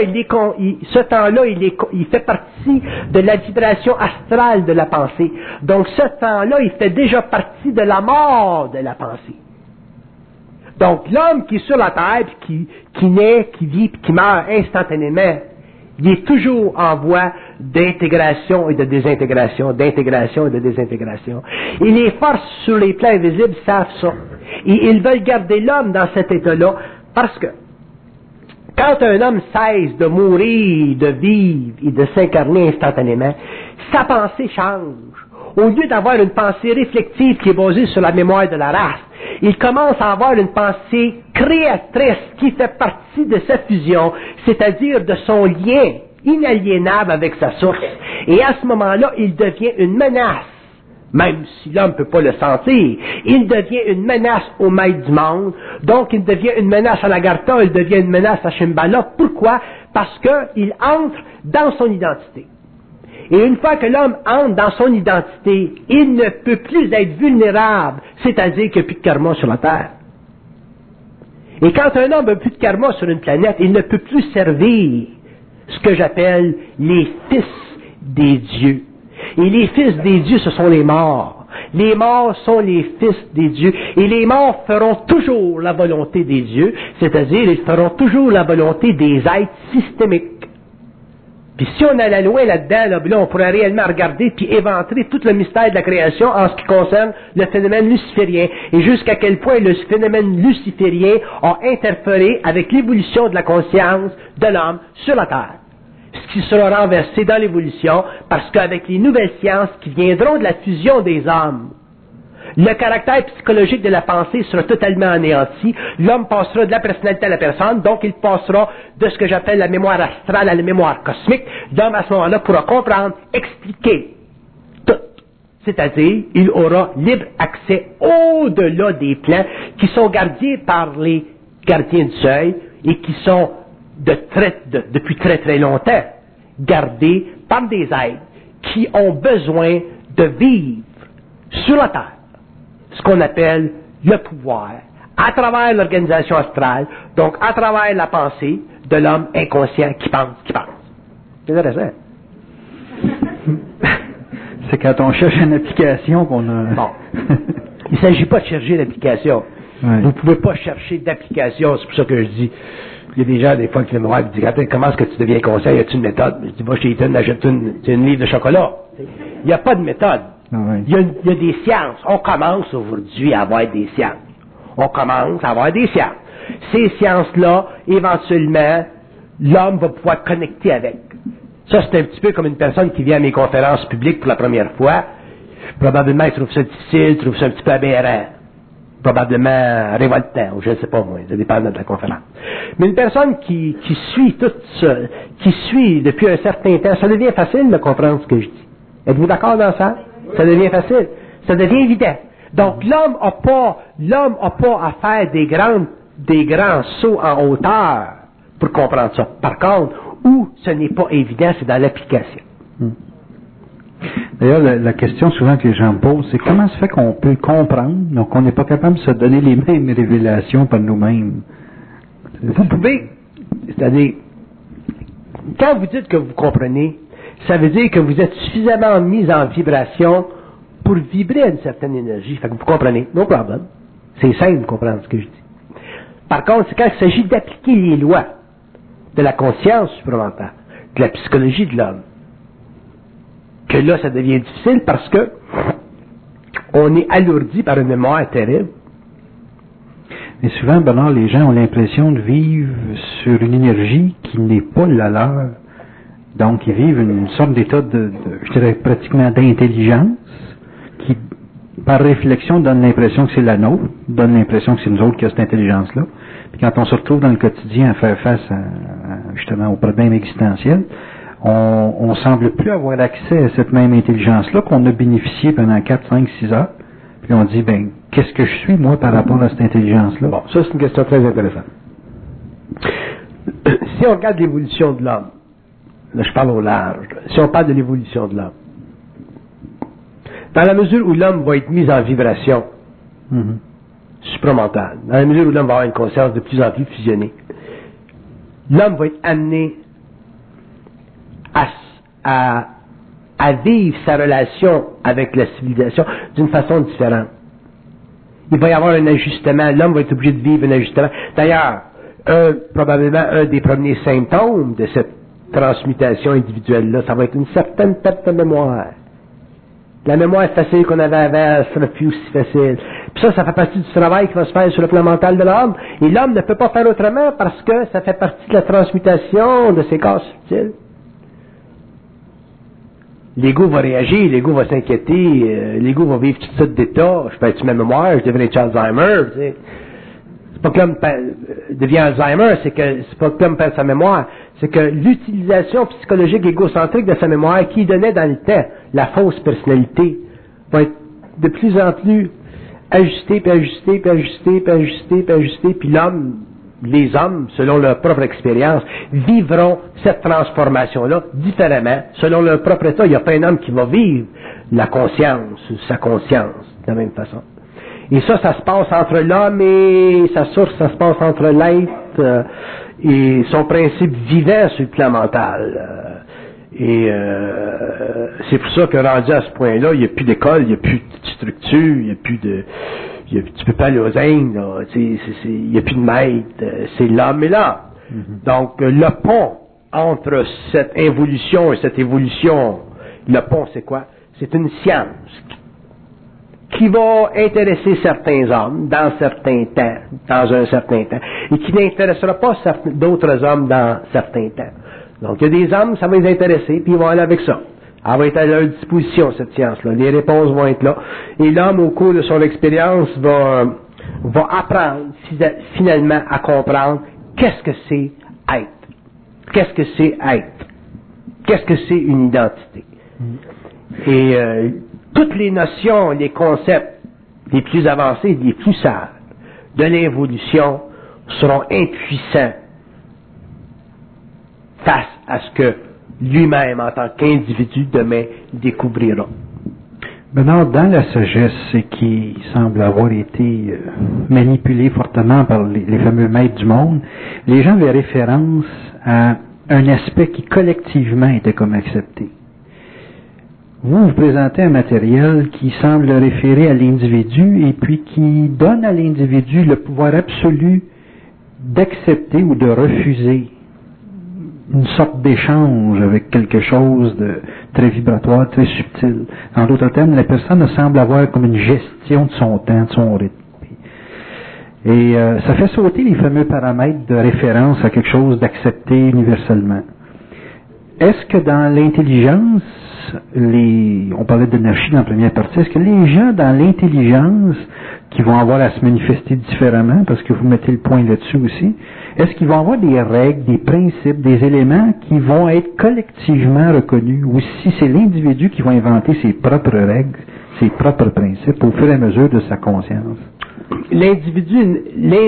il fait partie de la vibration astrale de la pensée. Donc ce temps-là, il fait déjà partie de la mort de la pensée. Donc l'homme qui est sur la terre, puis qui naît, qui vit, puis qui meurt instantanément, il est toujours en voie d'intégration et de désintégration, d'intégration et de désintégration. Et les forces sur les plans invisibles savent ça. Et ils veulent garder l'homme dans cet état-là Parce que, quand un homme cesse de mourir, de vivre et de s'incarner instantanément, sa pensée change. Au lieu d'avoir une pensée réflexive qui est basée sur la mémoire de la race, il commence à avoir une pensée créatrice qui fait partie de sa fusion, c'est-à-dire de son lien inaliénable avec sa source. Et à ce moment-là, il devient une menace. Même si l'homme ne peut pas le sentir, il devient une menace au maître du monde, donc il devient une menace à l'Agartha, il devient une menace à Shambhala. Pourquoi? Parce qu'il entre dans son identité. Et une fois que l'homme entre dans son identité, il ne peut plus être vulnérable, c'est-à-dire qu'il n'y a plus de karma sur la Terre. Et quand un homme n'a plus de karma sur une planète, il ne peut plus servir ce que j'appelle les fils des dieux. Et les fils des dieux, ce sont les morts. Les morts sont les fils des dieux. Et les morts feront toujours la volonté des dieux, c'est-à-dire ils feront toujours la volonté des êtres systémiques. Puis si on allait loin là-dedans, là, on pourrait réellement regarder puis éventrer tout le mystère de la création en ce qui concerne le phénomène luciférien et jusqu'à quel point le phénomène luciférien a interféré avec l'évolution de la conscience de l'homme sur la Terre. Ce qui sera renversé dans l'évolution parce qu'avec les nouvelles sciences qui viendront de la fusion des hommes, le caractère psychologique de la pensée sera totalement anéanti. L'homme passera de la personnalité à la personne, donc il passera de ce que j'appelle la mémoire astrale à la mémoire cosmique. L'homme, à ce moment-là, pourra comprendre, expliquer tout. C'est-à-dire, il aura libre accès au-delà des plans qui sont gardés par les gardiens du seuil et qui sont depuis très très longtemps gardés par des êtres qui ont besoin de vivre sur la Terre ce qu'on appelle le pouvoir, à travers l'organisation astrale, donc à travers la pensée de l'homme inconscient qui pense. C'est intéressant.
C'est quand on cherche une application qu'on a...
Bon. Il ne s'agit pas de chercher l'application.
Ouais.
Vous ne pouvez pas chercher d'application, c'est pour ça que je dis... Il y a des gens, des fois, qui me disent, comment est-ce que tu deviens conscient? Y a-t-il une méthode? Je dis, moi, chez Eaton, achète une livre de chocolat. Il n'y a pas de méthode.
Oui.
Il y a des sciences. On commence aujourd'hui à avoir des sciences. Ces sciences-là, éventuellement, l'homme va pouvoir connecter avec. Ça, c'est un petit peu comme une personne qui vient à mes conférences publiques pour la première fois. Probablement, il trouve ça difficile, trouve ça un petit peu aberrant. Probablement révoltant, ou je ne sais pas moi, ça dépend de la conférence. Mais une personne qui suit tout ça, qui suit depuis un certain temps, ça devient facile de comprendre ce que je dis. Êtes-vous d'accord dans ça? Ça devient facile. Ça devient évident. Donc, l'homme n'a pas à faire des grands sauts en hauteur pour comprendre ça. Par contre, où ce n'est pas évident, c'est dans l'application.
D'ailleurs, la question souvent que les gens posent, c'est comment se fait qu'on peut comprendre, donc on n'est pas capable de se donner les mêmes révélations par nous-mêmes?
Vous pouvez, c'est-à-dire, quand vous dites que vous comprenez, ça veut dire que vous êtes suffisamment mis en vibration pour vibrer à une certaine énergie. Fait que vous comprenez, no problem. C'est simple de comprendre ce que je dis. Par contre, c'est quand il s'agit d'appliquer les lois de la conscience supramentale, de la psychologie de l'homme, que là, ça devient difficile parce que on est alourdi par une mémoire terrible.
Mais souvent, Bernard, les gens ont l'impression de vivre sur une énergie qui n'est pas la leur. Donc, ils vivent une sorte d'état je dirais, pratiquement d'intelligence, qui, par réflexion, donne l'impression que c'est la nôtre, donne l'impression que c'est nous autres qui avons cette intelligence-là. Puis quand on se retrouve dans le quotidien à faire face justement aux problèmes existentiels, on semble plus avoir accès à cette même intelligence-là qu'on a bénéficié pendant 4, 5, 6 heures. Puis on dit, qu'est-ce que je suis, moi, par rapport à cette intelligence-là?
Bon, ça, c'est une question très intéressante. Si on regarde l'évolution de l'homme, là, je parle au large, si on parle de l'évolution de l'homme, dans la mesure où l'homme va être mis en vibration supramentale, dans la mesure où l'homme va avoir une conscience de plus en plus fusionnée, l'homme va être amené à vivre sa relation avec la civilisation d'une façon différente. Il va y avoir un ajustement, l'homme va être obligé de vivre un ajustement. D'ailleurs, probablement un des premiers symptômes de cette transmutation individuelle-là, ça va être une certaine perte de mémoire. La mémoire facile qu'on avait avant, ça ne sera plus aussi facile. Puis ça fait partie du travail qui va se faire sur le plan mental de l'homme. Et l'homme ne peut pas faire autrement parce que ça fait partie de la transmutation de ses corps subtils. L'ego va réagir, l'ego va s'inquiéter, l'ego va vivre toutes sortes d'états. Je perds ma mémoire, je deviens Alzheimer. Tu sais. C'est pas que l'homme devient Alzheimer, c'est pas que l'homme perd sa mémoire, c'est que l'utilisation psychologique égocentrique de sa mémoire qui donnait dans le temps la fausse personnalité va être de plus en plus ajustée, puis l'homme, les hommes, selon leur propre expérience, vivront cette transformation-là différemment, selon leur propre état. Il n'y a pas un homme qui va vivre la conscience, sa conscience, de la même façon. Et ça se passe entre l'homme et sa source, ça se passe entre l'être et son principe vivant sur le plan mental. C'est pour ça que rendu à ce point-là, il n'y a plus d'école, il n'y a plus de structure, il n'y a plus de... tu peux pas aller aux Indes, là, il n'y a plus de maître, c'est l'homme et l'homme. Mm-hmm. Donc, le pont entre cette involution et cette évolution, le pont c'est quoi? C'est une science qui va intéresser certains hommes dans certains temps, dans un certain temps, et qui n'intéressera pas d'autres hommes dans certains temps. Donc, il y a des hommes, ça va les intéresser, puis ils vont aller avec ça. Elle va être à leur disposition, cette science-là. Les réponses vont être là. Et l'homme, au cours de son expérience, va apprendre finalement à comprendre qu'est-ce que c'est être. Qu'est-ce que c'est être? Qu'est-ce que c'est une identité? Et toutes les notions, les concepts les plus avancés, les plus sages de l'évolution seront impuissants face à ce que lui-même, en tant qu'individu, demain, découvrira.
Bernard, dans la sagesse qui semble avoir été manipulée fortement par les fameux maîtres du monde, les gens avaient référence à un aspect qui collectivement était comme accepté. Vous présentez un matériel qui semble référer à l'individu et puis qui donne à l'individu le pouvoir absolu d'accepter ou de refuser une sorte d'échange avec quelque chose de très vibratoire, très subtil. En d'autres termes, la personne semble avoir comme une gestion de son temps, de son rythme. Et ça fait sauter les fameux paramètres de référence à quelque chose d'accepté universellement. Est-ce que dans l'intelligence, on parlait d'énergie dans la première partie, est-ce que les gens dans l'intelligence qui vont avoir à se manifester différemment, parce que vous mettez le point là-dessus aussi, est-ce qu'ils vont avoir des règles, des principes, des éléments qui vont être collectivement reconnus, ou si c'est l'individu qui va inventer ses propres règles, ses propres principes au fur et à mesure de sa conscience?
L'individu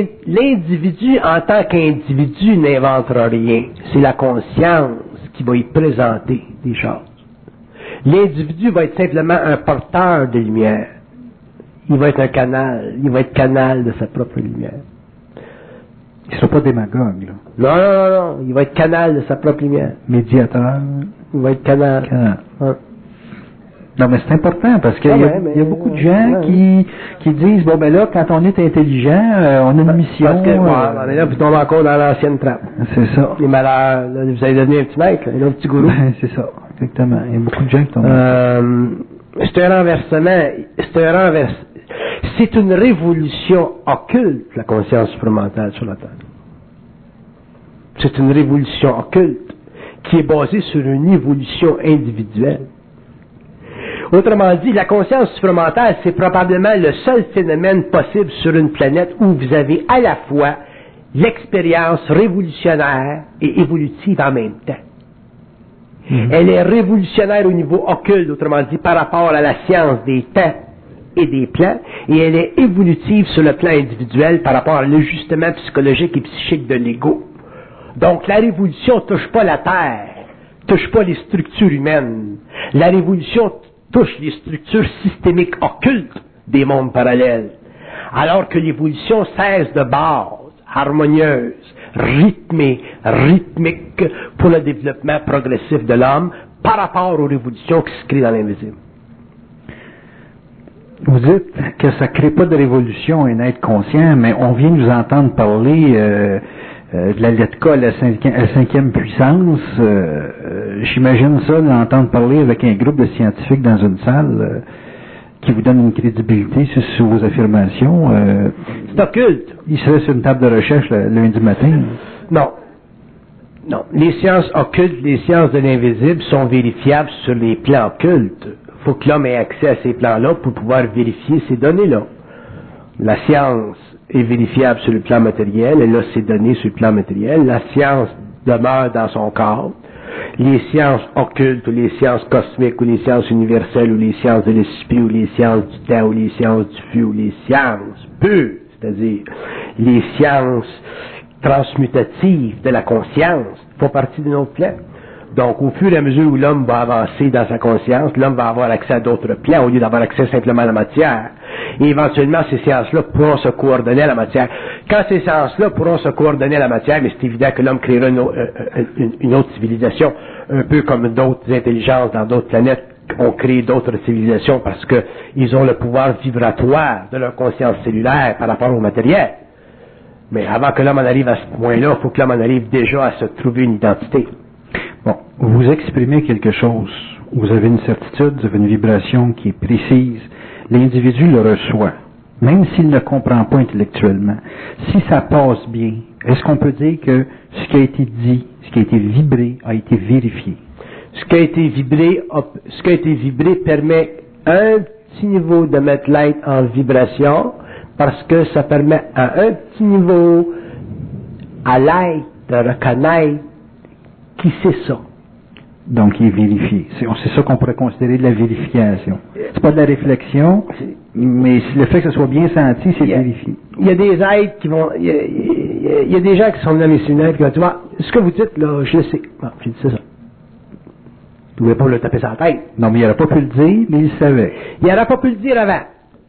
en tant qu'individu n'inventera rien. C'est la conscience qui va y présenter des choses. L'individu va être simplement un porteur de lumière. Il va être un canal. Il va être canal de sa propre lumière.
Il ne sera pas démagogue, là.
Non. Il va être canal de sa propre lumière.
Médiateur.
Il va être canal. Ouais.
Non, mais c'est important parce qu'il y a beaucoup de gens qui disent, bon, ben là, quand on est intelligent, on a une mission.
Parce que, on est là, vous tombez encore dans l'ancienne trappe.
C'est ça.
Les malheurs, là, vous allez devenir un petit maître, un petit gourou.
Ben, c'est ça, exactement. Il y a beaucoup de gens qui tombent.
C'est un renversement. C'est une révolution occulte, la conscience supramentale sur la Terre. C'est une révolution occulte qui est basée sur une évolution individuelle. Autrement dit, la conscience supramentale, c'est probablement le seul phénomène possible sur une planète où vous avez à la fois l'expérience révolutionnaire et évolutive en même temps. Mm-hmm. Elle est révolutionnaire au niveau occulte, autrement dit, par rapport à la science des temps et des plans, et elle est évolutive sur le plan individuel par rapport à l'ajustement psychologique et psychique de l'ego. Donc, la révolution touche pas la Terre, touche pas les structures humaines. La révolution touche les structures systémiques occultes des mondes parallèles, alors que l'évolution cesse de base, harmonieuse, rythmique pour le développement progressif de l'homme par rapport aux révolutions qui se créent dans l'invisible.
Vous dites que ça ne crée pas de révolution un être conscient, mais on vient de nous entendre parler de la LETCA, la cinquième puissance. J'imagine ça, l'entendre parler avec un groupe de scientifiques dans une salle qui vous donne une crédibilité sur vos affirmations.
C'est occulte.
Il serait sur une table de recherche le lundi matin.
Non. Non. Les sciences occultes, les sciences de l'invisible sont vérifiables sur les plans occultes. Il faut que l'homme ait accès à ces plans-là pour pouvoir vérifier ces données-là. La science est vérifiable sur le plan matériel, elle a ses données sur le plan matériel. La science demeure dans son corps. Les sciences occultes, ou les sciences cosmiques, ou les sciences universelles, ou les sciences de l'esprit, ou les sciences du temps, ou les sciences du feu, ou les sciences pures, c'est-à-dire les sciences transmutatives de la conscience, font partie de notre plan. Donc, au fur et à mesure où l'homme va avancer dans sa conscience, l'homme va avoir accès à d'autres plans au lieu d'avoir accès simplement à la matière. Et éventuellement, ces sciences-là pourront se coordonner à la matière. Quand ces sciences-là pourront se coordonner à la matière, mais c'est évident que l'homme créera une autre civilisation, un peu comme d'autres intelligences dans d'autres planètes ont créé d'autres civilisations parce qu'ils ont le pouvoir vibratoire de leur conscience cellulaire par rapport au matériel. Mais avant que l'homme en arrive à ce point-là, il faut que l'homme en arrive déjà à se trouver une identité.
Bon, vous exprimez quelque chose, vous avez une certitude, vous avez une vibration qui est précise, l'individu le reçoit, même s'il ne comprend pas intellectuellement. Si ça passe bien, est-ce qu'on peut dire que ce qui a été dit, ce qui a été vibré, a été vérifié?
Ce qui a été vibré permet un petit niveau de mettre l'être en vibration, parce que ça permet à un petit niveau à l'être de reconnaître qui c'est ça.
Donc, il est vérifié. C'est ça qu'on pourrait considérer de la vérification. C'est pas de la réflexion, mais le fait que ce soit bien senti, c'est vérifié.
Il y a des êtres qui vont... Il y a des gens qui sont dans mes séminaires qui vont dire, ce que vous dites, là, je le sais. Non, j'ai dit ça. Vous ne pouvez pas le taper sur la tête.
Non, mais il n'aurait pas pu le dire, mais il savait.
Il n'aurait pas pu le dire avant.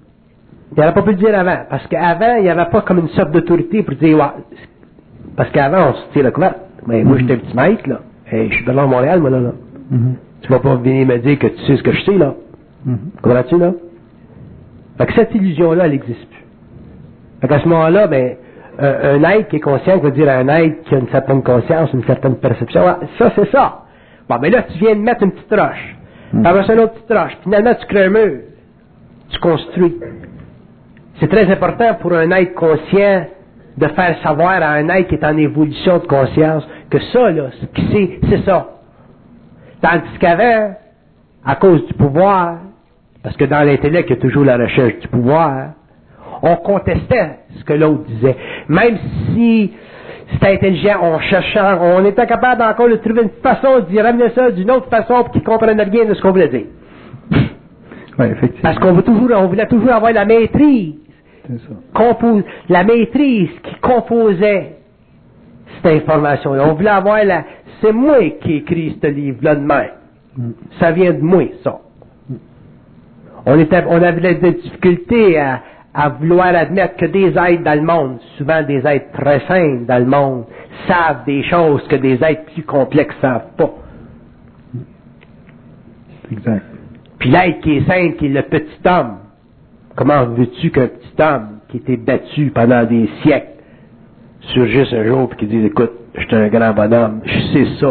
Parce qu'avant, il n'y avait pas comme une sorte d'autorité pour dire, ouais. Parce qu'avant, on se tire la couverte. Mais moi, j'étais un petit maître, là. Hey, je suis dans Montréal, moi, là. Tu vas pas venir me dire que tu sais ce que je sais, là. Comprends-tu, là? Fait que cette illusion-là, elle n'existe plus. Fait qu'à ce moment-là, ben, un être qui est conscient va dire à un être qui a une certaine conscience, une certaine perception, ouais, ça, c'est ça. Bon, ben là, tu viens de mettre une petite roche. Après ça, une autre petite roche. Finalement, tu crées un mur. Tu construis. C'est très important pour un être conscient de faire savoir à un être qui est en évolution de conscience que ça, là, ce qu'il c'est ça. Tandis qu'avant, à cause du pouvoir, parce que dans l'intellect, il y a toujours la recherche du pouvoir, on contestait ce que l'autre disait. Même si c'était intelligent, on cherchait, on était capable encore de trouver une façon d'y ramener ça d'une autre façon pour qu'ils comprennent rien de ce qu'on voulait dire.
Oui, effectivement.
Parce qu'on voulait toujours avoir la maîtrise.
C'est ça.
La maîtrise qui composait cette information-là. On voulait avoir c'est moi qui ai écrit ce livre-là de même. Ça vient de moi, ça. On avait des difficultés à vouloir admettre que des êtres dans le monde, souvent des êtres très simples dans le monde, savent des choses que des êtres plus complexes ne savent pas.
Exact.
Puis l'être qui est simple, qui est le petit homme, comment veux-tu qu'un petit homme qui était battu pendant des siècles surgisse un jour et qui dise, écoute, je suis un grand bonhomme, je sais ça.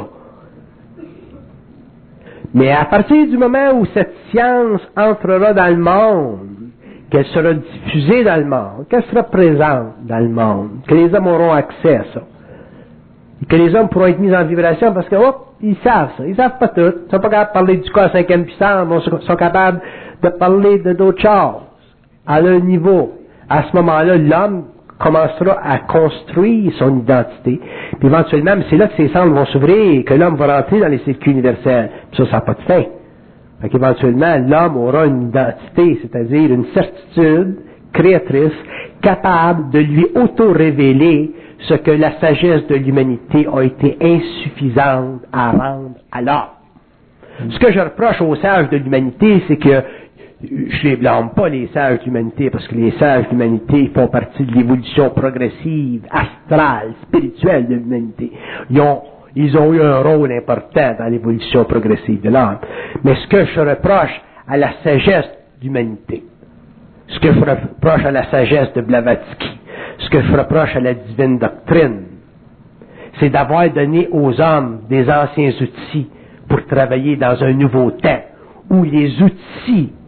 Mais à partir du moment où cette science entrera dans le monde, qu'elle sera diffusée dans le monde, qu'elle sera présente dans le monde, que les hommes auront accès à ça, et que les hommes pourront être mis en vibration parce que, ils savent ça, ils savent pas tout, ils sont pas capables de parler du cas à 5e puissance, ils sont capables de parler de d'autres choses, à leur niveau. À ce moment-là, l'homme commencera à construire son identité, puis éventuellement, c'est là que ses centres vont s'ouvrir, que l'homme va rentrer dans les circuits universels, puis ça n'a pas de fin. Fait qu'éventuellement, l'homme aura une identité, c'est-à-dire une certitude créatrice, capable de lui auto-révéler ce que la sagesse de l'humanité a été insuffisante à rendre à l'homme. Ce que je reproche aux sages de l'humanité, c'est que je les blâme pas, les sages de l'humanité, parce que les sages de l'humanité font partie de l'évolution progressive, astrale, spirituelle de l'humanité. Ils ont eu un rôle important dans l'évolution progressive de l'âme. Mais ce que je reproche à la sagesse de l'humanité, ce que je reproche à la sagesse de Blavatsky, ce que je reproche à la divine doctrine, c'est d'avoir donné aux hommes des anciens outils pour travailler dans un nouveau temps, où les outils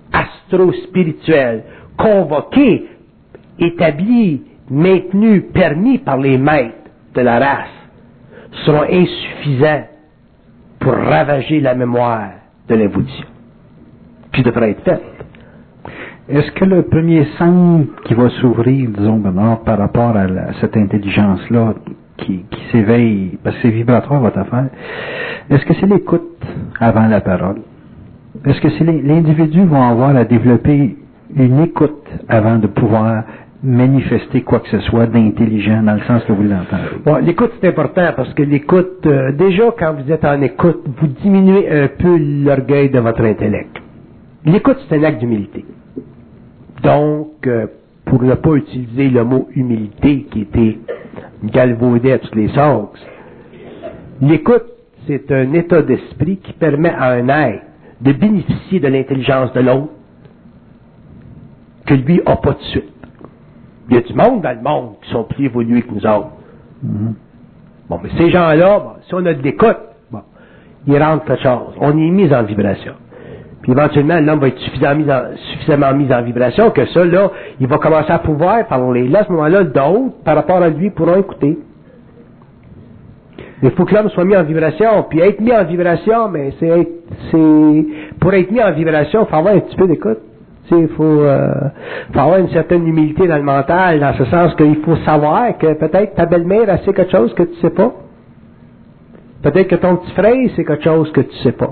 astro-spirituels, convoqués, établis, maintenus, permis par les maîtres de la race, seront insuffisants pour ravager la mémoire de l'évolution, qui devrait être faite.
Est-ce que le premier centre qui va s'ouvrir, disons, Bernard, par rapport à cette intelligence-là qui s'éveille, parce que c'est vibratoire votre affaire, est-ce que c'est l'écoute avant la parole? Est-ce que c'est l'individu va avoir à développer une écoute avant de pouvoir manifester quoi que ce soit d'intelligent dans le sens que vous l'entendez?
Bon, l'écoute, c'est important parce que l'écoute, déjà, quand vous êtes en écoute, vous diminuez un peu l'orgueil de votre intellect. L'écoute, c'est un acte d'humilité. Donc, pour ne pas utiliser le mot humilité qui était galvaudé à toutes les sauces, l'écoute, c'est un état d'esprit qui permet à un être de bénéficier de l'intelligence de l'autre que lui n'a pas de suite. Il y a du monde dans le monde qui sont plus évolués que nous autres. Mm-hmm. Bon, mais ces gens-là, bon, si on a de l'écoute, bon, ils rentrent quelque chose. On est mis en vibration. Puis éventuellement, l'homme va être suffisamment mis en vibration que ça, là, il va commencer à pouvoir parler. Là, à ce moment-là, d'autres, par rapport à lui, pourront écouter. Il faut que l'homme soit mis en vibration. Puis être mis en vibration, mais pour être mis en vibration, il faut avoir un petit peu d'écoute. Il faut avoir une certaine humilité dans le mental, dans ce sens qu'il faut savoir que peut-être ta belle-mère a sait quelque chose que tu sais pas. Peut-être que ton petit frère sait quelque chose que tu sais pas.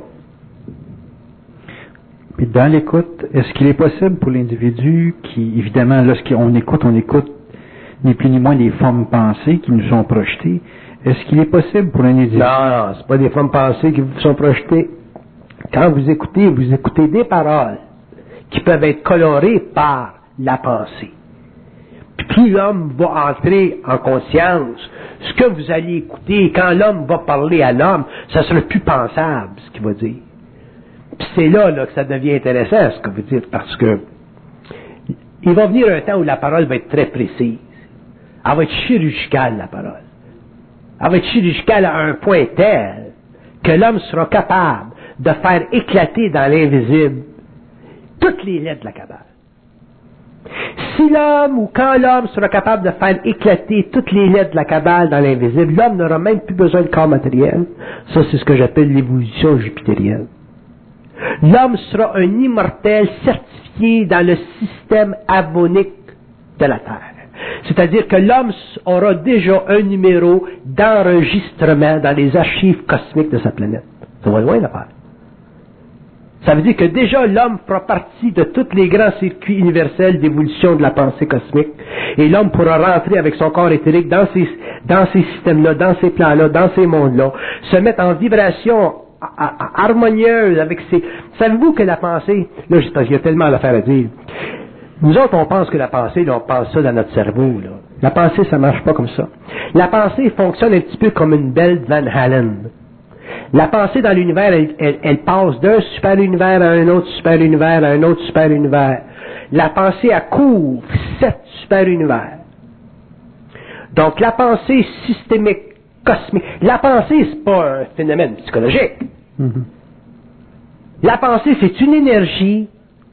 Puis dans l'écoute, est-ce qu'il est possible pour l'individu qui, évidemment, lorsqu'on écoute ni plus ni moins les formes pensées qui nous sont projetées, est-ce qu'il est possible pour un individu...
Non, c'est pas des formes pensées qui vous sont projetées. Quand vous écoutez des paroles qui peuvent être colorées par la pensée. Puis plus l'homme va entrer en conscience, ce que vous allez écouter, quand l'homme va parler à l'homme, ça sera plus pensable, ce qu'il va dire. Puis c'est là que ça devient intéressant, ce que vous dites, parce que il va venir un temps où la parole va être très précise. Elle va être chirurgicale, la parole. Elle va être chirurgicale à un point tel que l'homme sera capable de faire éclater dans l'invisible toutes les lettres de la Kabbale. Si l'homme ou quand l'homme sera capable de faire éclater toutes les lettres de la Kabbale dans l'invisible, l'homme n'aura même plus besoin de corps matériel. Ça, c'est ce que j'appelle l'évolution jupitérienne. L'homme sera un immortel certifié dans le système avonique de la Terre. C'est-à-dire que l'homme aura déjà un numéro d'enregistrement dans les archives cosmiques de sa planète. Ça va loin l'affaire. Ça veut dire que déjà l'homme fera partie de tous les grands circuits universels d'évolution de la pensée cosmique. Et l'homme pourra rentrer avec son corps éthérique dans ces systèmes-là, dans ces plans-là, dans ces mondes-là, se mettre en vibration harmonieuse avec ces... Savez-vous que la pensée... Là, je sais pas, il y a tellement d'affaires à dire. Nous autres, on pense que la pensée, là, on pense ça dans notre cerveau, là. La pensée, ça marche pas comme ça. La pensée fonctionne un petit peu comme une belle Van Halen. La pensée dans l'univers, elle passe d'un super univers à un autre super univers, à un autre super univers. La pensée, elle couvre 7 super univers. Donc, la pensée systémique, cosmique. La pensée, c'est pas un phénomène psychologique. Mm-hmm. La pensée, c'est une énergie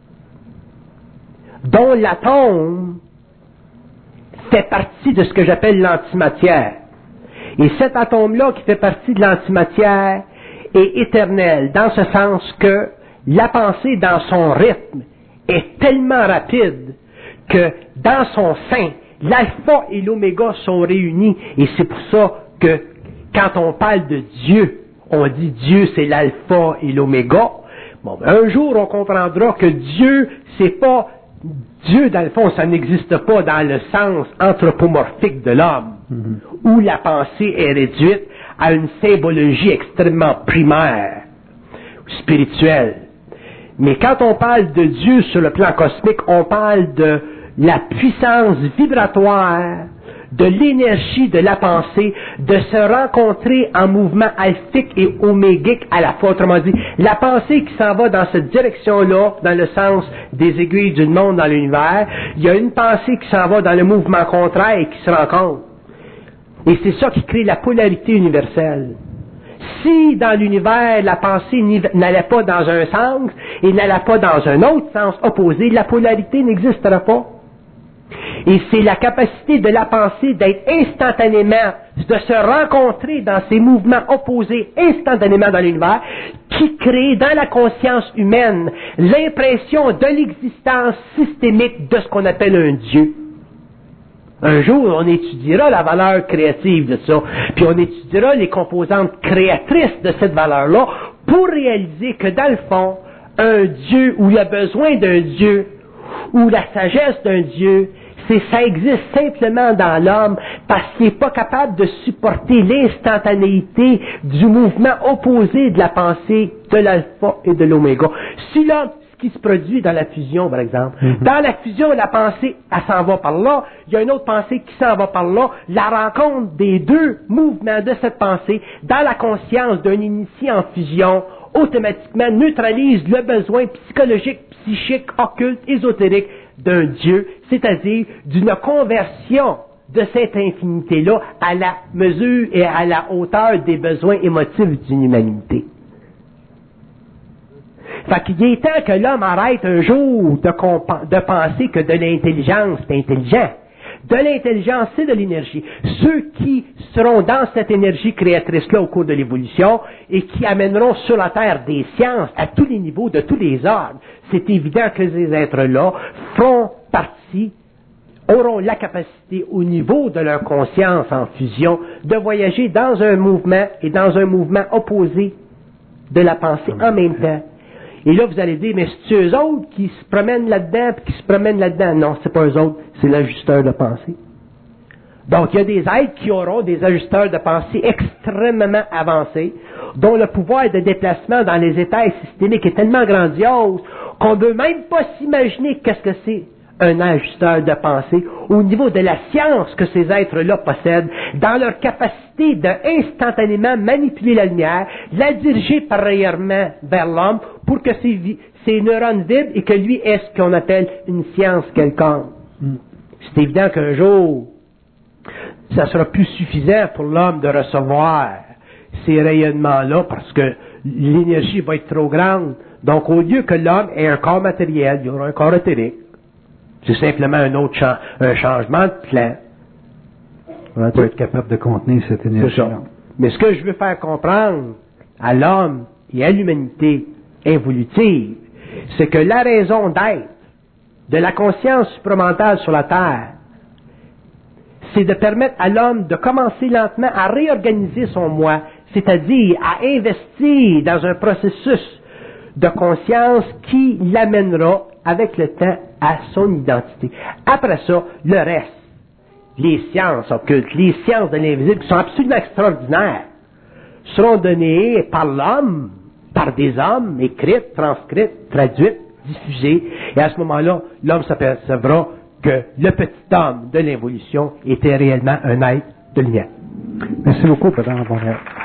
dont l'atome fait partie de ce que j'appelle l'antimatière. Et cet atome-là qui fait partie de l'antimatière est éternel, dans ce sens que la pensée, dans son rythme, est tellement rapide que dans son sein, l'alpha et l'oméga sont réunis. Et c'est pour ça que quand on parle de Dieu, on dit Dieu c'est l'alpha et l'oméga. Bon, un jour on comprendra que Dieu, c'est pas Dieu, dans le fond, ça n'existe pas dans le sens anthropomorphique de l'homme, où la pensée est réduite à une symbologie extrêmement primaire, spirituelle. Mais quand on parle de Dieu sur le plan cosmique, on parle de la puissance vibratoire, de l'énergie de la pensée, de se rencontrer en mouvement alphique et omégique à la fois. Autrement dit, la pensée qui s'en va dans cette direction-là, dans le sens des aiguilles d'une montre dans l'univers, il y a une pensée qui s'en va dans le mouvement contraire et qui se rencontre. Et c'est ça qui crée la polarité universelle. Si dans l'univers, la pensée n'allait pas dans un sens et n'allait pas dans un autre sens opposé, la polarité n'existera pas. Et c'est la capacité de la pensée d'être instantanément, de se rencontrer dans ces mouvements opposés instantanément dans l'univers, qui crée dans la conscience humaine l'impression de l'existence systémique de ce qu'on appelle un Dieu. Un jour, on étudiera la valeur créative de ça, puis on étudiera les composantes créatrices de cette valeur-là pour réaliser que dans le fond, un Dieu où il y a besoin d'un Dieu, ou la sagesse d'un Dieu, ça existe simplement dans l'homme parce qu'il n'est pas capable de supporter l'instantanéité du mouvement opposé de la pensée de l'alpha et de l'oméga. Si l'homme, ce qui se produit dans la fusion, par exemple, dans la fusion, la pensée, elle s'en va par là, il y a une autre pensée qui s'en va par là, la rencontre des deux mouvements de cette pensée dans la conscience d'un initié en fusion automatiquement neutralise le besoin psychologique, psychique, occulte, ésotérique d'un Dieu, c'est-à-dire d'une conversion de cette infinité-là à la mesure et à la hauteur des besoins émotifs d'une humanité. Fait qu'il est temps que l'homme arrête un jour de penser que de l'intelligence, c'est intelligent. De l'intelligence, c'est de l'énergie. Ceux qui seront dans cette énergie créatrice-là au cours de l'évolution et qui amèneront sur la Terre des sciences à tous les niveaux, de tous les ordres, c'est évident que ces êtres-là feront partie, auront la capacité au niveau de leur conscience en fusion de voyager dans un mouvement et dans un mouvement opposé de la pensée en même temps. Et là, vous allez dire, mais c'est eux autres qui se promènent là-dedans puis qui se promènent là-dedans. Non, c'est pas eux autres, c'est l'ajusteur de pensée. Donc, il y a des êtres qui auront des ajusteurs de pensée extrêmement avancés, dont le pouvoir de déplacement dans les états systémiques est tellement grandiose qu'on ne peut même pas s'imaginer qu'est-ce que c'est un ajusteur de pensée au niveau de la science que ces êtres-là possèdent, dans leur capacité de instantanément manipuler la lumière, la diriger par rayonnement vers l'homme pour que ses neurones vibrent et que lui ait ce qu'on appelle une science quelconque. C'est évident qu'un jour, ça sera plus suffisant pour l'homme de recevoir ces rayonnements-là parce que l'énergie va être trop grande. Donc, au lieu que l'homme ait un corps matériel, il y aura un corps éthérique. C'est simplement un changement de plan.
On va être capable de contenir cette énergie-là.
Mais ce que je veux faire comprendre à l'homme et à l'humanité évolutive, c'est que la raison d'être de la conscience supramentale sur la Terre, c'est de permettre à l'homme de commencer lentement à réorganiser son moi, c'est-à-dire à investir dans un processus de conscience qui l'amènera avec le temps à son identité. Après ça, le reste, les sciences occultes, les sciences de l'invisible qui sont absolument extraordinaires, seront données par l'homme, par des hommes, écrites, transcrites, traduites, diffusées, et à ce moment-là, l'homme s'apercevra que le petit homme de l'évolution était réellement un être de lumière.
Merci beaucoup, Père Montréal.